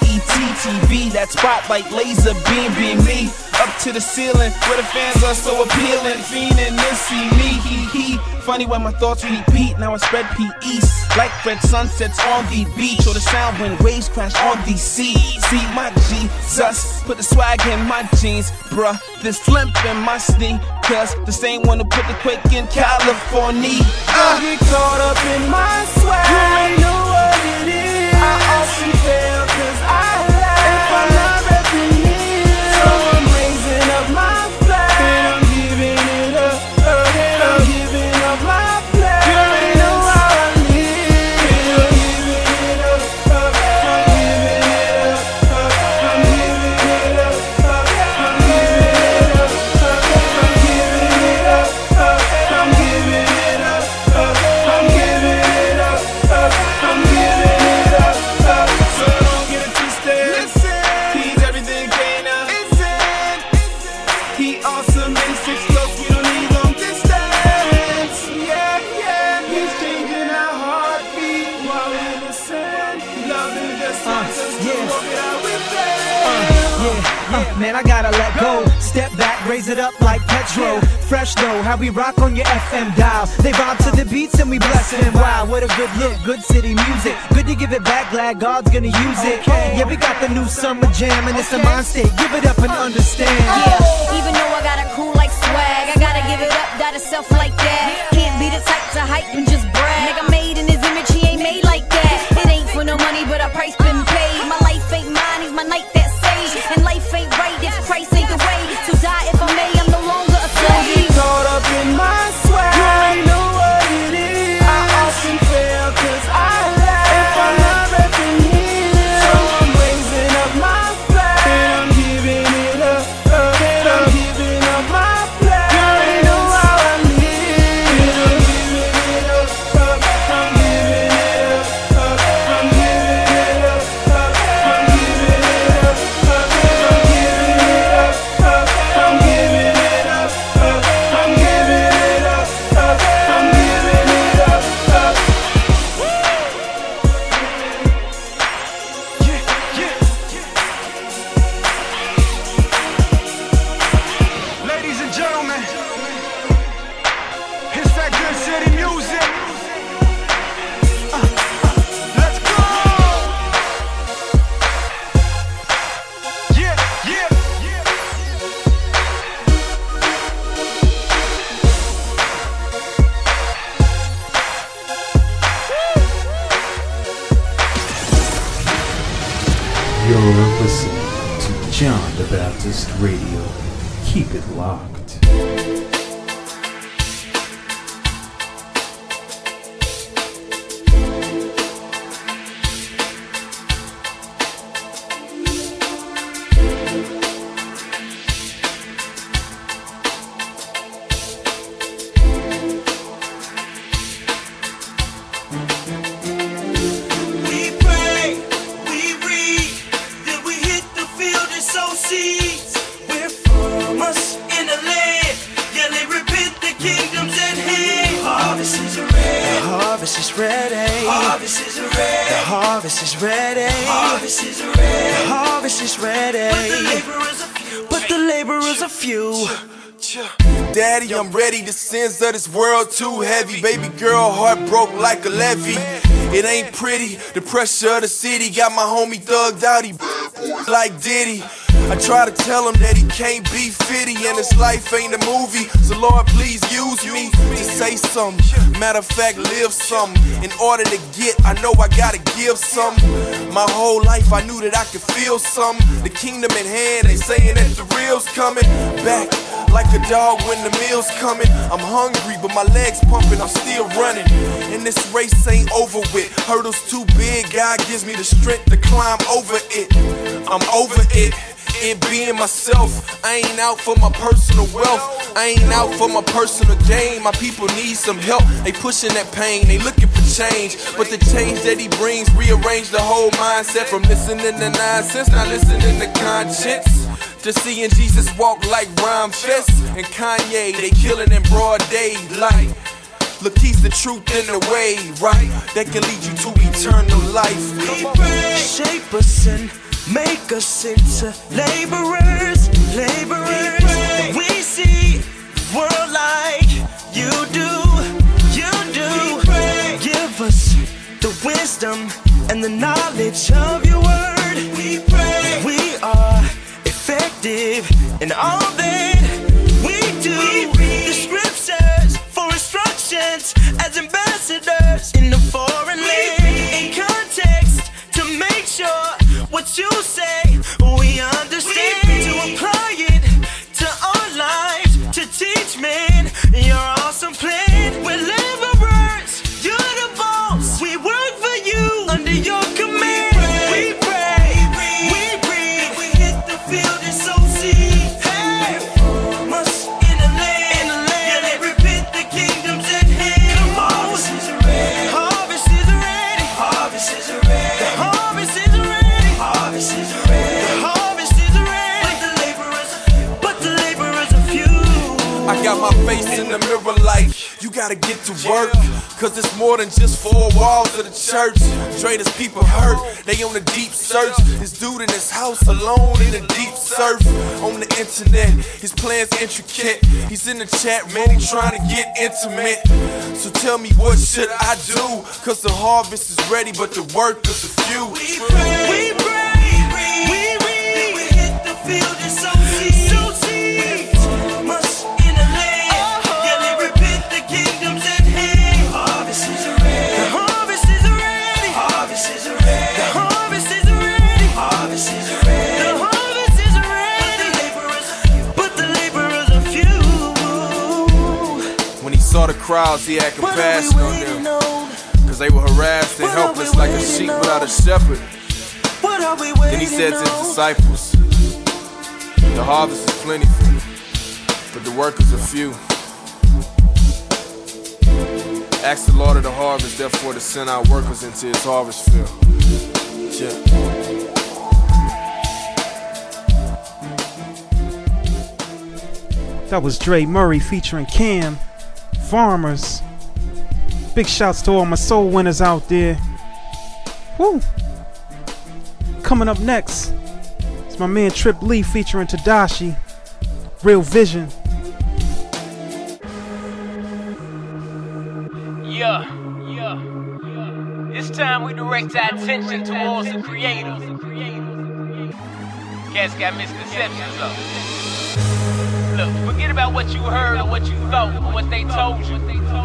TV, that spotlight laser beam me up to the ceiling where the fans are so appealing. Fiending to see me, he. Funny when my thoughts repeat. Now I spread peace like red sunsets on the beach, or the sound when waves crash on the sea. See my Jesus, put the swag in my jeans, bruh. This limp in my sneakers, the same one who put the quake in California. Don't get caught up in my swag. You ain't know what it is. I often fail cause I laugh. If I'm not repping here, so I'm raising up my flag. And I'm giving it up, and I'm giving up my flag. You ain't know how I live. And I'm giving it up, I'm giving it up, I'm giving it up, I'm giving it up, I'm giving it up, I'm giving it up, I'm giving it up, I'm giving it up, so don't get it twisted. He's everything, Kana. He awesome in 6 close, we don't need long distance. Yeah, yeah, he's changing our heartbeat while in the sand. Loving the sense of still walk it out with them. Man, I gotta let go. Step back, raise it up like Petro. Fresh though, how we rock on your FM dial. They vibe to the beats and we bless them. Wow, what a good look, good city music. Good to give it back, glad God's gonna use it. Yeah, we got the new summer jam and it's a mind state. Give it up and understand. Yeah, even though I got a cool like swag, I gotta give it up, got a self like that. Can't be the type to hype and just brag. Nigga made in his image, he ain't made like that. It ain't for no money, but a price been paid. My life ain't mine, he's my night that saved. And life ain't right if Christ ain't the way. So die if I may, I'm no longer a Don't slave. get caught up in my swag. You ain't know what it is. I often fail cause I laugh. If I'm not repping here, so I'm raising up my flag. And I'm giving it up, and I'm giving up my flag. You ain't know how I live. And I'm giving it up, I'm giving it up, I'm giving it up, I'm giving it up, I'm giving it up, I'm giving it up. You're listening to John the Baptist Radio. Keep it locked. Daddy, I'm ready. The sins of this world too heavy. Baby girl, heart broke like a levee. It ain't pretty. The pressure of the city got my homie thugged out. He like Diddy. I try to tell him that he can't be 50 and his life ain't a movie. So Lord, please use me to say something. Matter of fact, live something. In order to get, I know I gotta give something. My whole life I knew that I could feel something. The kingdom in hand, they saying that the real's coming back. Like a dog when the meal's coming. I'm hungry, but my legs pumping, I'm still running. And this race ain't over with. Hurdles too big, God gives me the strength to climb over it. I'm over it. It being myself, I ain't out for my personal wealth. I ain't out for my personal gain. My people need some help. They pushing that pain, they looking for change. But the change that he brings rearrange the whole mindset. From listening to nonsense, not listening to conscience. Just seeing Jesus walk like Rhyme Fest and Kanye, they killing in broad daylight. Look, he's the truth in the way, right? That can lead you to eternal life. Shape us and make us into laborers, laborers. We see the world like you do, you do. Give us the wisdom and the knowledge of your word. We pray. We are effective in all that we do. The scriptures for instructions as ambassadors in the foreign land. In context to make sure what you say we understand. To apply it to our lives, to teach men your awesome plan. We're laborers, you're the boss. We work for you under your command. We pray, we breathe, we hit the field and sow seed. Hey, us in the land, yeah, they repent, the kingdom's at hand. Come on, harvest is ready, harvest is ready, harvest is ready, the harvest is ready, harvest is ready, the harvest is ready. But the laborers are few. I got my face in the mirror like you gotta get to work. Cause it's more than just four walls of the church. Traders people hurt, they on a deep search. This dude in his house alone in a deep surf. On the internet, his plan's intricate. He's in the chat room trying to get intimate. So tell me what should I do? Cause the harvest is ready but the work is a few. We pray, we read, we hit the field and sow seed. Sow seed. Us in the land, yeah, they repent, the kingdom's at hand. Harvest is ready, the harvest is ready, harvest is ready, the harvest is ready, harvest is ready, the harvest is ready. But the laborers are few. When he saw the crowds, he had compassion on them. Cause they were harassed and helpless like a sheep without a shepherd. Then he said to his disciples, the harvest is plentiful, but the workers are few. Ask the Lord of the harvest, therefore, to send out workers into his harvest field. Yeah. That was Dre Murray featuring Cam, Farmers. Big shouts to all my soul winners out there. Woo! Coming up next, it's my man Trip Lee featuring Tadashi, Real Vision. Yeah. It's time we direct our attention towards the creator. Cats got misconceptions though. Look, forget about what you heard or what you thought or what they told you.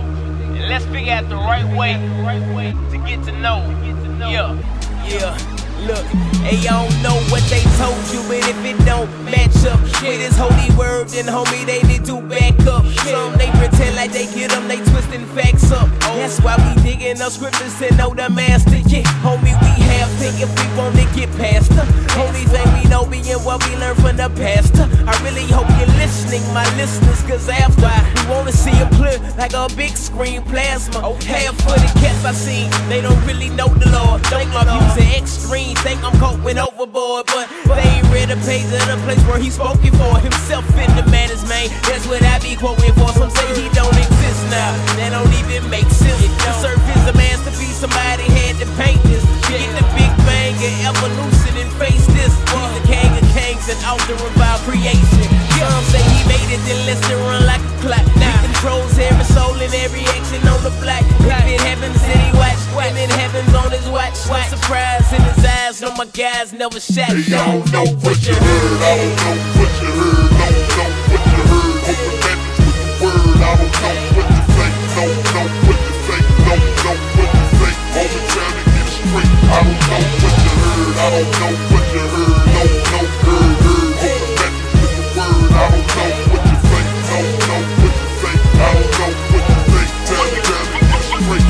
And let's figure out the right way to get to know. Yeah. Look, hey, I don't know what they told you, but if it don't match up with his holy word, then homie, they need to back up. Some they pretend like they get them, they twisting facts up. That's why we digging up scriptures to know the master. Yeah, homie, we have think if we want to get past her. Only thing we know being what we learned from the pastor. I really hope you're listening, my listeners, cause after we wanna see them clear like a big screen plasma. Half of the cats I seen, they don't really know the Lord. Think my views are extreme, think I'm going overboard, but they ain't read a page of the place where he spoken for himself in the man is made. That's what I be quoting for. Some say he don't exist now, that don't even make sense. The surface a masterpiece, somebody had to paint this. Get the big bang and evolution and face this. He's the king of kings and author of our creation. Some say he made it, then let's run like a clock. He controls every soul and every action on the block. If it happens, then he watch, and it happens on his watch. No surprise in his eyes, no my guys never shot. Hey, I don't know what you heard, I don't know what you heard, don't know what you heard. Hope that is with the word, I don't know what to say, don't know what to say, don't know what to say. All the time to get it straight, I don't know what you heard, I don't know what you heard, don't know heard. Hope that is with the word, I don't know what to say, don't know what to say, I don't know what to say. Time to get it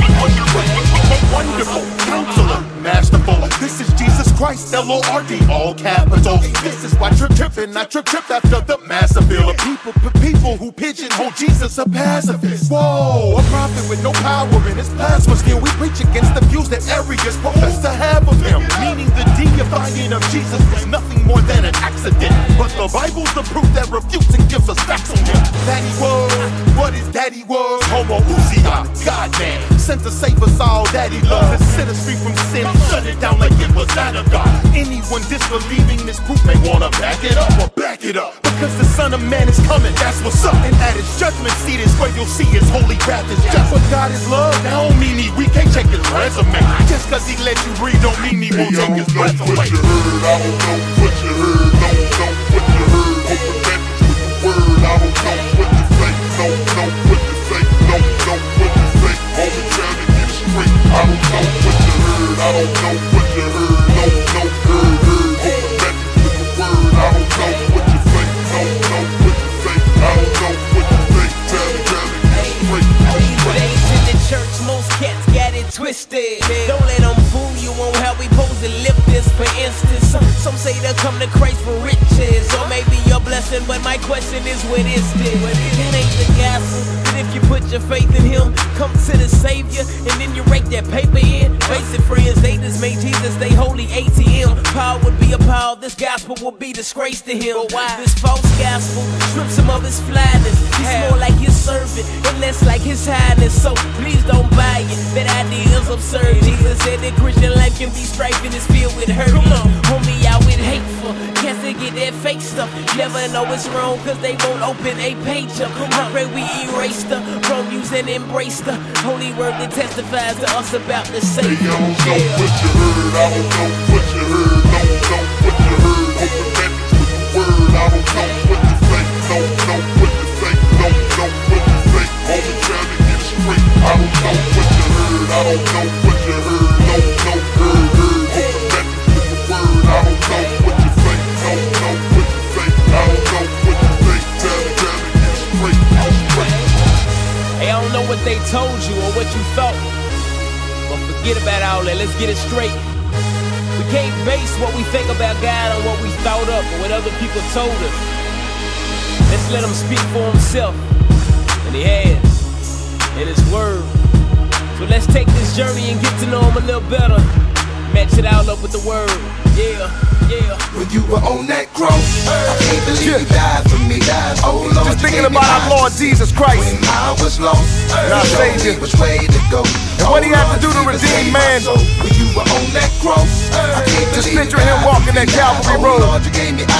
straight, wonderful counselor, masterful. This is Jesus Christ, L-O-R-D, all capitals. This is why trippin', I trip after the massive bill of people who pigeonhole Jesus a pacifist. Whoa, a prophet with no power in his plasma. Still we preach against the views that Arius profess to have of him. Meaning the deifying of Jesus was nothing more than an accident. But the Bible's the proof that refutes and gives us facts on him. That he was, what his daddy was, homoousia, God man, sent to save us all that he loves, to set us free from sin, shut it down like it was not of God. Anyone disbelieving this proof may wanna back it up or back it up, because the Son of Man is coming, that's what's up. And at his judgment seat is where you'll see his holy wrath is just. But God is love, that don't mean we can't check his resume. Just cause he let you breathe don't mean he won't take his breath away. I don't know what you heard, don't know what you heard. Hope that is with the word, I don't know what to say, don't know what to say, don't know what to say. All the time to get it straight, I don't know what you heard, I don't know what you heard, don't know heard. Hope that is with the word, I don't know what to say, don't know what to say, I don't know what to say. Time to get it straight, Days in the church, most cats got it twisted. Don't let them fool you on how we supposed to live this. For instance, some say they'll come to Christ for riches, or maybe your blessing. But my question is, what is this? That ain't the gospel. But if you put your faith in Him, come to the Savior, and then you rake that paper in. Basic friends, they just made Jesus they holy ATM. Paul would be a Paul, this gospel would be disgrace to him. But why? This false gospel strips him of his flyness. He's more like his servant and less like his highness. So please don't buy it, that idea is absurd. Jesus said that Christian life can be strife and it's filled with hurt. Come on, homie, out with hateful cats that get that fake stuff. Never know it's wrong cause they won't open a page up. I pray we erase the wrong views and embrace the holy word that testifies to us about the Savior. I don't know what you heard, I don't know what you heard, don't know what you heard. Hope that is with the word, I don't know what to say, don't know what to say, don't know what to say. All the time to get it straight, I don't know what you heard, I don't know what you heard, don't know heard. Hope that is with the word, I don't know what to say, don't know what to say, I don't know what to say. Time to get it straight, Hey, I don't know what they told you or what you thought, but forget about all that, let's get it straight. We can't base what we think about God on what we thought up or what other people told us. Let's let him speak for himself, and he has, in his word. So let's take this journey and get to know him a little better. Match it all up with the word, yeah. When you were on that cross, I can't believe you died for me. Oh Lord, just thinking about our Lord Jesus Christ, when I was lost, and our Savior, which way to go, and what He had to do to redeem man. When you were on that cross, I can't just picture Him walking that Calvary road. Lord, you gave me eyes to see.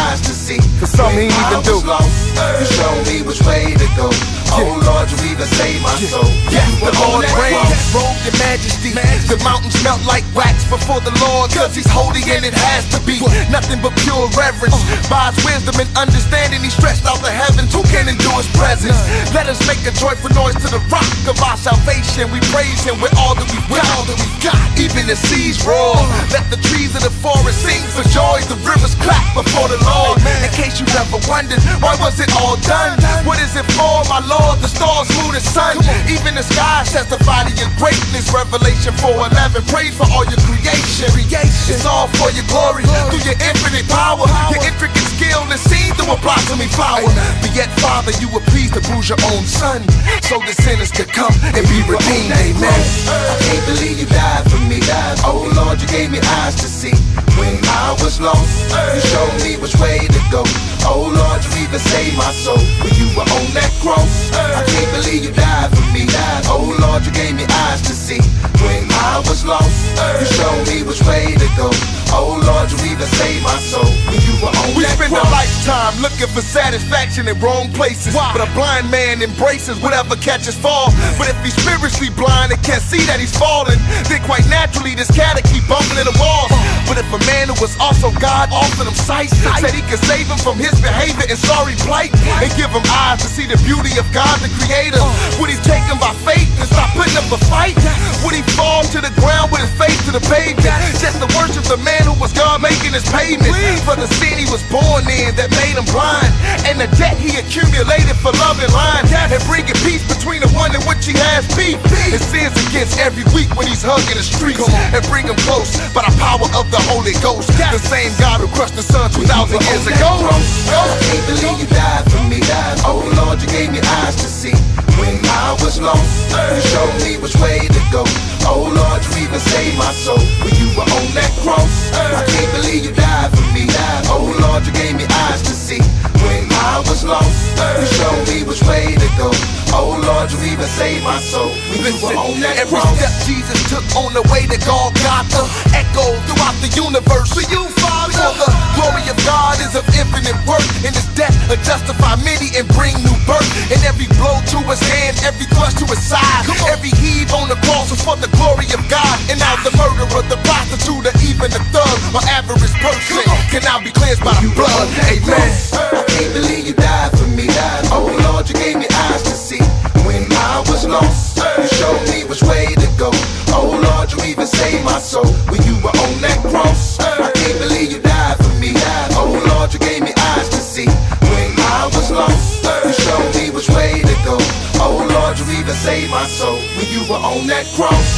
see. For some he When even I do. was lost, you showed me which way to go. Oh Lord, you even saved my soul. Yes, the Lord On that reigns, cross. robed in majesty. The mountains melt like wax before the Lord, cause he's holy and it has to be. Nothing but pure reverence. By his wisdom and understanding, he stretched out the heavens. Who can endure his presence? Let us make a joyful noise to the rock of our salvation. We praise him with all that we got. Even the seas roar. Let the trees of the forest sing for joy. The rivers clap before the Lord. In case you never wondered, why was it all done? What is it for, my Lord? The stars, moon, and sun, even the skies testify to your greatness. Revelation 4:11, praise for all your creation. It's all for your glory, through your infinite power. Your intricate skill is seen through a blossoming flower. But yet, Father, you were pleased to bruise your own son, so the sinners could come and be redeemed. Amen. I can't believe you died for me. Oh Lord, you gave me eyes to see. When I was lost, you showed me which way to go. Oh Lord, you even saved my soul. When you were on that cross, I can't believe you died for me. Oh Lord, you gave me eyes to see. When I was lost, you showed me which way to go. Oh Lord, you even saved my soul. When you were on We that spend cross. a lifetime looking for satisfaction in wrong places. But a blind man embraces whatever catches fall. But if he's spiritually blind and can't see that he's fallen, then quite naturally this cat'll keep bumping into walls. But if a man who was also God offered him sight, said he could save him from his behavior and sorry plight, and give him eyes to see the beauty of God the Creator, would he take him by faith and stop putting up a fight? Would he fall to the ground with his face to the pavement, just to worship the man who was God making his payment for the sin he was born in that made him blind, and the debt he accumulated for love and lying, and bringing peace between the one in which he has beef, and sins against every week when he's hugging the streets, and bring him close by the power of the Holy Ghost, the same God who crushed the sun 2,000 years ago. I can't believe you died for me. Oh Lord, you gave me eyes to see. When I was lost, you showed me which way to go. Oh Lord, you even saved my soul. When you were on that cross, I can't believe you died for me. Oh Lord, you gave me eyes to see. When I was lost, you showed me which way to go. Oh Lord, you even saved my soul. When you were on that Every cross. step Jesus took on the way to Golgotha echoed throughout the universe. For you, Father, for the glory of God is of infinite worth. In his death, to justify many and bring new birth. And every blow to his hand, every thrust to his side, every heave on the cross was for the glory of God. And now the murderer, the prostitute, or even the thug or average person can now be cleansed by the blood. Amen. I can't believe you died for me. Oh Lord, you gave me eyes to see. When I was lost, you showed me which way to go. Oh Lord, you even saved my soul. When you were on that cross, I can't believe you died for me. Oh Lord, you gave me eyes to see. When I was lost, you showed me which way to go. Oh Lord, you even saved my soul. When you were on that cross,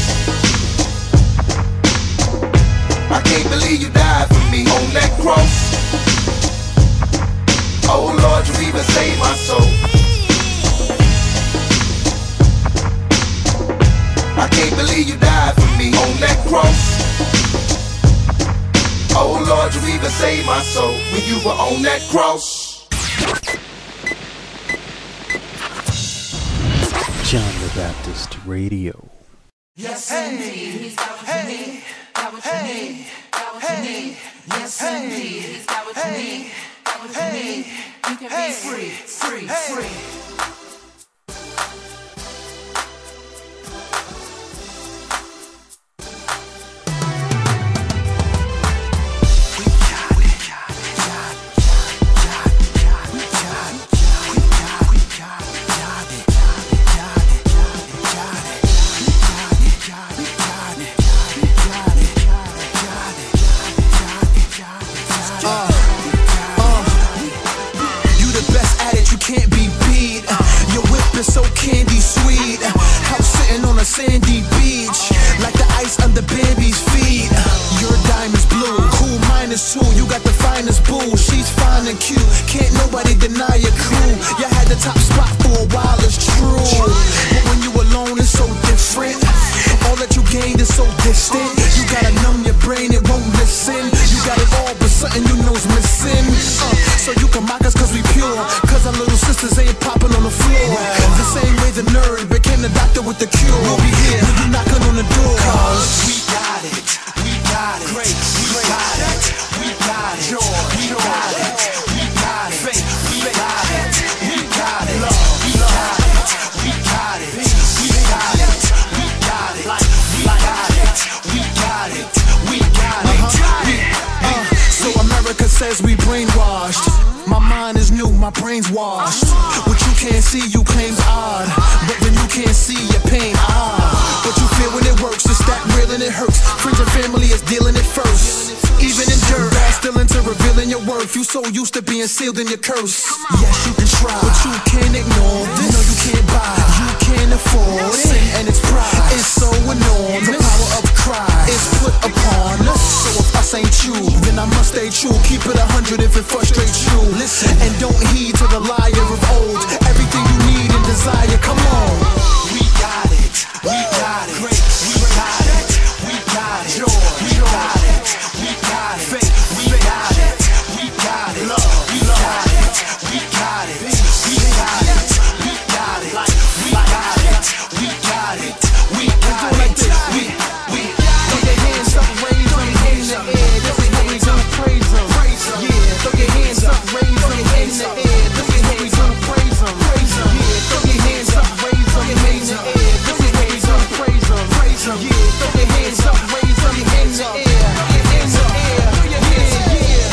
I can't believe you died for me on that cross. Oh Lord, you even saved my soul. I can't believe you died for me on that cross. Oh Lord, you even saved my soul when you were on that cross. John the Baptist Radio. Yes, indeed. He's got what you need. Got what you need. Got what you need. Yes, indeed. He's got what you need. Got what you need. You can be free, free, free. So candy sweet, house sitting on a sandy beach, like the ice under baby's feet. Your diamond's blue, cool -2. You got the finest boo, she's fine and cute. Can't nobody deny your crew. You had the top spot for a while, it's true. But when you alone, it's so different. All that you gained is so distant. You gotta numb your brain, it won't listen. You got it all, but something you know's missing. So you can mock us cause we pure, cause our little sisters ain't popping on the floor. The same way the nerd became the doctor with the cure. We'll be here when you knocking on the door. Cause we got it, we got it, we got it, we got it, we got it, we got it. brainwashed. My mind is new, my brain's washed. What you can't see, you claim's odd. But then you can't see your pain, But you feel when it works, it's that real and it hurts. Friends and family is dealing it first. Even in dirt, that's still into revealing your worth. You so used to being sealed in your curse. Yes, you can try, but you can't ignore this. No, you can't buy, you can't afford sin and its pride. It's so enormous. The power of cry is put upon us. So if us ain't you, then I must stay true. Keep it 100 if it frustrates you. Listen and don't heed to the liar of old. Everything you need and desire, come on. We got it. We got it. We got it. We got it. We got it. We got it. We got it. We got it. We got it. We got it. We got it. We got it. We got it. We got it. We got it. We throw your hands up, raise them in the air. This is what we do, praise them. Yeah, throw your hands up, raise them in the air. This is what we do, praise them. Yeah, throw your hands up, raise them in the air. This is what we do, praise them. Yeah, throw your hands up, raise them in the air. In the air, yeah.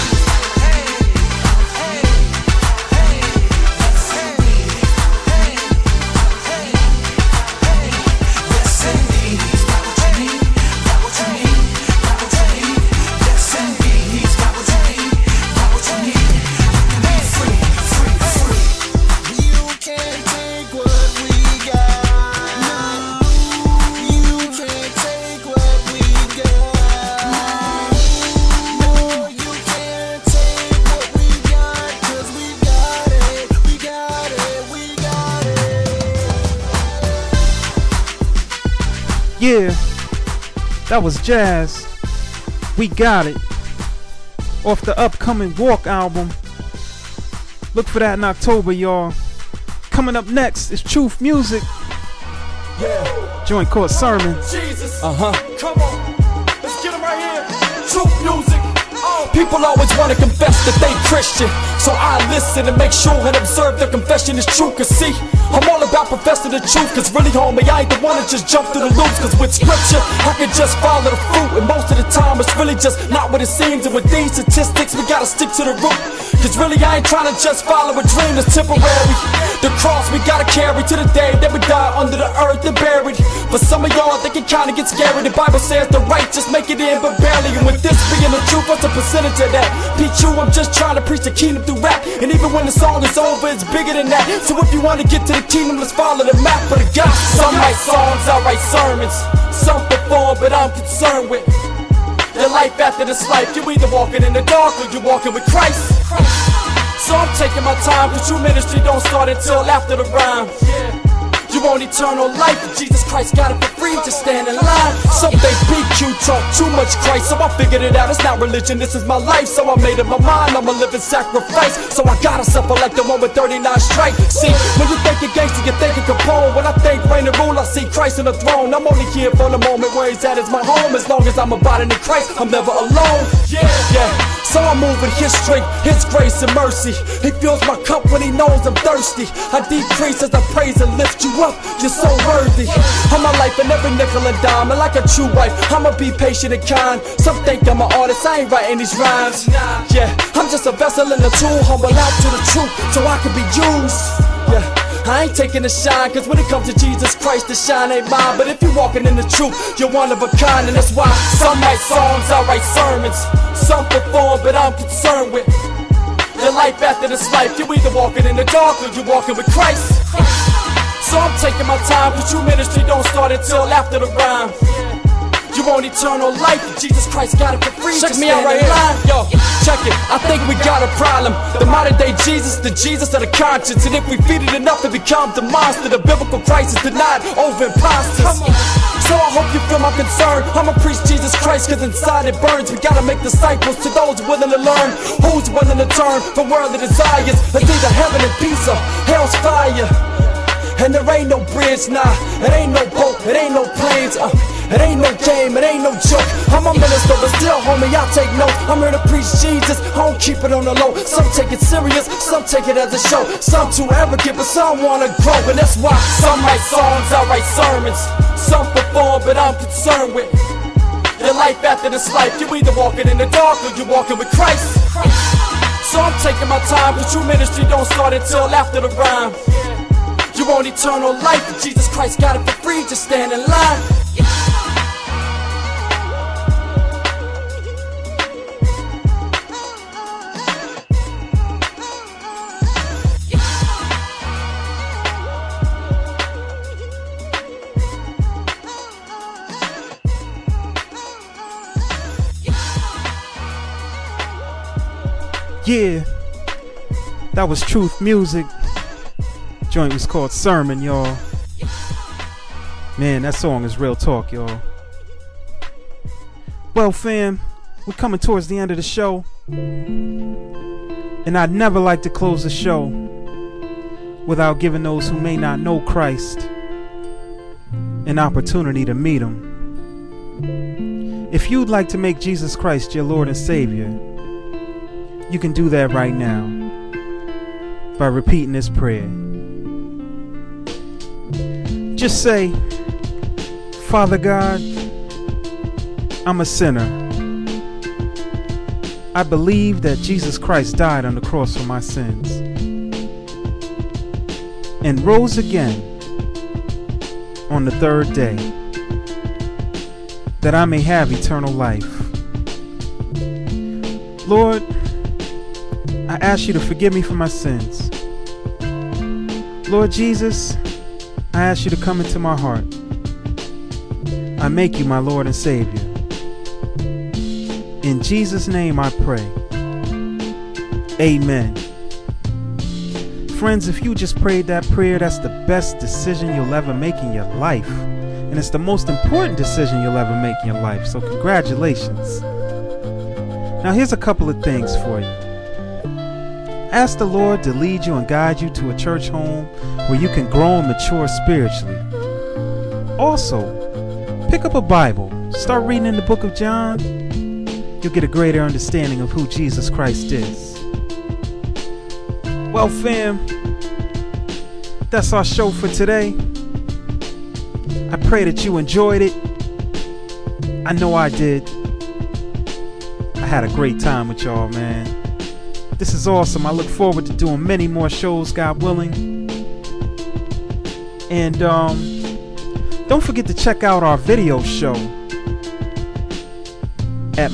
Yeah, that was Jazz. We Got It. Off the upcoming Walk album. Look for that in October, y'all. Coming up next is Truth Music. Yeah. Joint called Sermon. Jesus. Come on. Let's get him right here. Truth Music. People always want to confess that they Christian, so I listen and make sure and observe their confession is true. Cause see, I'm all about professing the truth. Cause really, homie, I ain't the one that just jump through the loops. Cause with scripture, I can just follow the fruit. And most of the time, it's really just not what it seems. And with these statistics, we gotta stick to the root. Cause really, I ain't trying to just follow a dream that's temporary. The cross we gotta carry to the day that we die under the earth and buried. For some of y'all, they can kinda get scary. The Bible says the righteous make it in, but barely. And with this being the truth, what's the percentage of that? P.Q., I'm just trying to preach the kingdom through rap. And even when the song is over, it's bigger than that. So if you wanna get to the kingdom, let's follow the map for the gospel. Some write songs, I write sermons. Some perform, but I'm concerned with the life after this life. You either walking in the dark or you walking with Christ. So I'm taking my time, cause true ministry don't start until after the rhyme. You want eternal life, and Jesus Christ got it for free, just stand in line. Some think PQ talk too much Christ, so I figured it out, it's not religion, this is my life. So I made up my mind, I'm a living sacrifice. So I gotta suffer like the one with 39 stripes. See, when you think you're gangster, you're thinking Capone. When I think reign and rule, I see Christ on the throne. I'm only here for the moment where he's at is my home. As long as I'm abiding in Christ, I'm never alone. Yeah. So I move in his strength, his grace and mercy. He fills my cup when he knows I'm thirsty. I decrease as I praise and lift you up, you're so worthy. I'm my life and every nickel and dime. And like a true wife, I'ma be patient and kind. Some think I'm an artist, I ain't writing these rhymes. Yeah, I'm just a vessel and a tool, humble out to the truth so I can be used. Yeah, I ain't taking a shine, cause when it comes to Jesus Christ, the shine ain't mine. But if you're walking in the truth, you're one of a kind. And that's why some write songs, I write sermons. Some perform, but I'm concerned with the life after this life. You're either walking in the dark or you're walking with Christ. So I'm taking my time, cause true ministry don't start until after the rhyme. You want eternal life, Jesus Christ got it for free. Check me out right here. Yo, check it, I think we got a problem. The modern day Jesus, the Jesus of the conscience. And if we feed it enough, it becomes the monster. The biblical Christ is denied over imposters. So I hope you feel my concern. I'ma preach Jesus Christ, cause inside it burns. We gotta make disciples to those willing to learn. Who's willing to turn from worldly desires? It's either heaven and peace or hell's fire. And there ain't no bridge, nah, it ain't no boat, it ain't no planes, it ain't no game, it ain't no joke. I'm a minister, but still, homie, I take notes. I'm here to preach Jesus, I don't keep it on the low. Some take it serious, some take it as a show. Some too arrogant, but some wanna grow. And that's why some write songs, I write sermons. Some perform, but I'm concerned with your life after this life. You either walking in the dark or you walking with Christ. So so I'm taking my time, cause true ministry don't start until after the rhyme. You want eternal life, and Jesus Christ got it for free, just stand in line. Yeah, that was Truth Music. Joint was called Sermon, y'all. Man, that song is real talk, y'all. Well, fam, we're coming towards the end of the show. And I'd never like to close the show without giving those who may not know Christ an opportunity to meet him. If you'd like to make Jesus Christ your Lord and Savior, you can do that right now by repeating this prayer. Just say, Father God, I'm a sinner. I believe that Jesus Christ died on the cross for my sins and rose again on the third day that I may have eternal life. Lord, I ask you to forgive me for my sins. Lord Jesus, I ask you to come into my heart. I make you my Lord and Savior. In Jesus' name I pray. Amen. Friends, if you just prayed that prayer, that's the best decision you'll ever make in your life. And it's the most important decision you'll ever make in your life. So congratulations. Now here's a couple of things for you. Ask the Lord to lead you and guide you to a church home where you can grow and mature spiritually. Also, pick up a Bible. Start reading in the book of John. You'll get a greater understanding of who Jesus Christ is. Well, fam, that's our show for today. I pray that you enjoyed it. I know I did. I had a great time with y'all, man. This is awesome. I look forward to doing many more shows, God willing. And don't forget to check out our video show at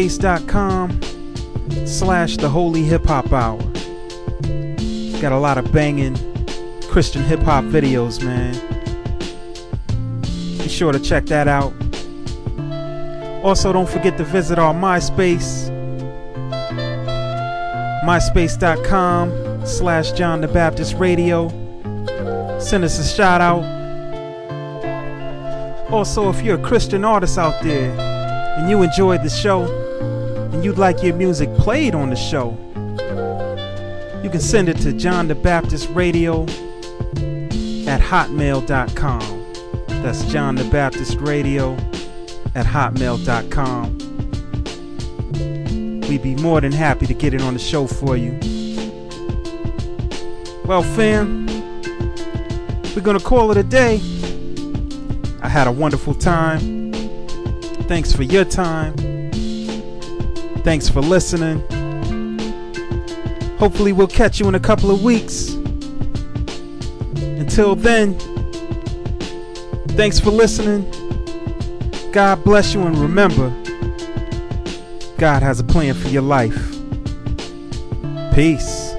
myspace.com/The Holy Hip Hop Hour. Got a lot of banging Christian hip hop videos, man. Be sure to check that out. Also, don't forget to visit our MySpace. myspace.com/John the Baptist Radio. Send us a shout out. Also, if you're a Christian artist out there and you enjoyed the show and you'd like your music played on the show, you can send it to John the Baptist Radio at hotmail.com. That's John the Baptist Radio at hotmail.com. We'd be more than happy to get it on the show for you. Well, fam, we're gonna call it a day. I had a wonderful time. Thanks for your time. Thanks for listening. Hopefully we'll catch you in a couple of weeks. Until then, thanks for listening. God bless you, and remember, God has a plan for your life. Peace.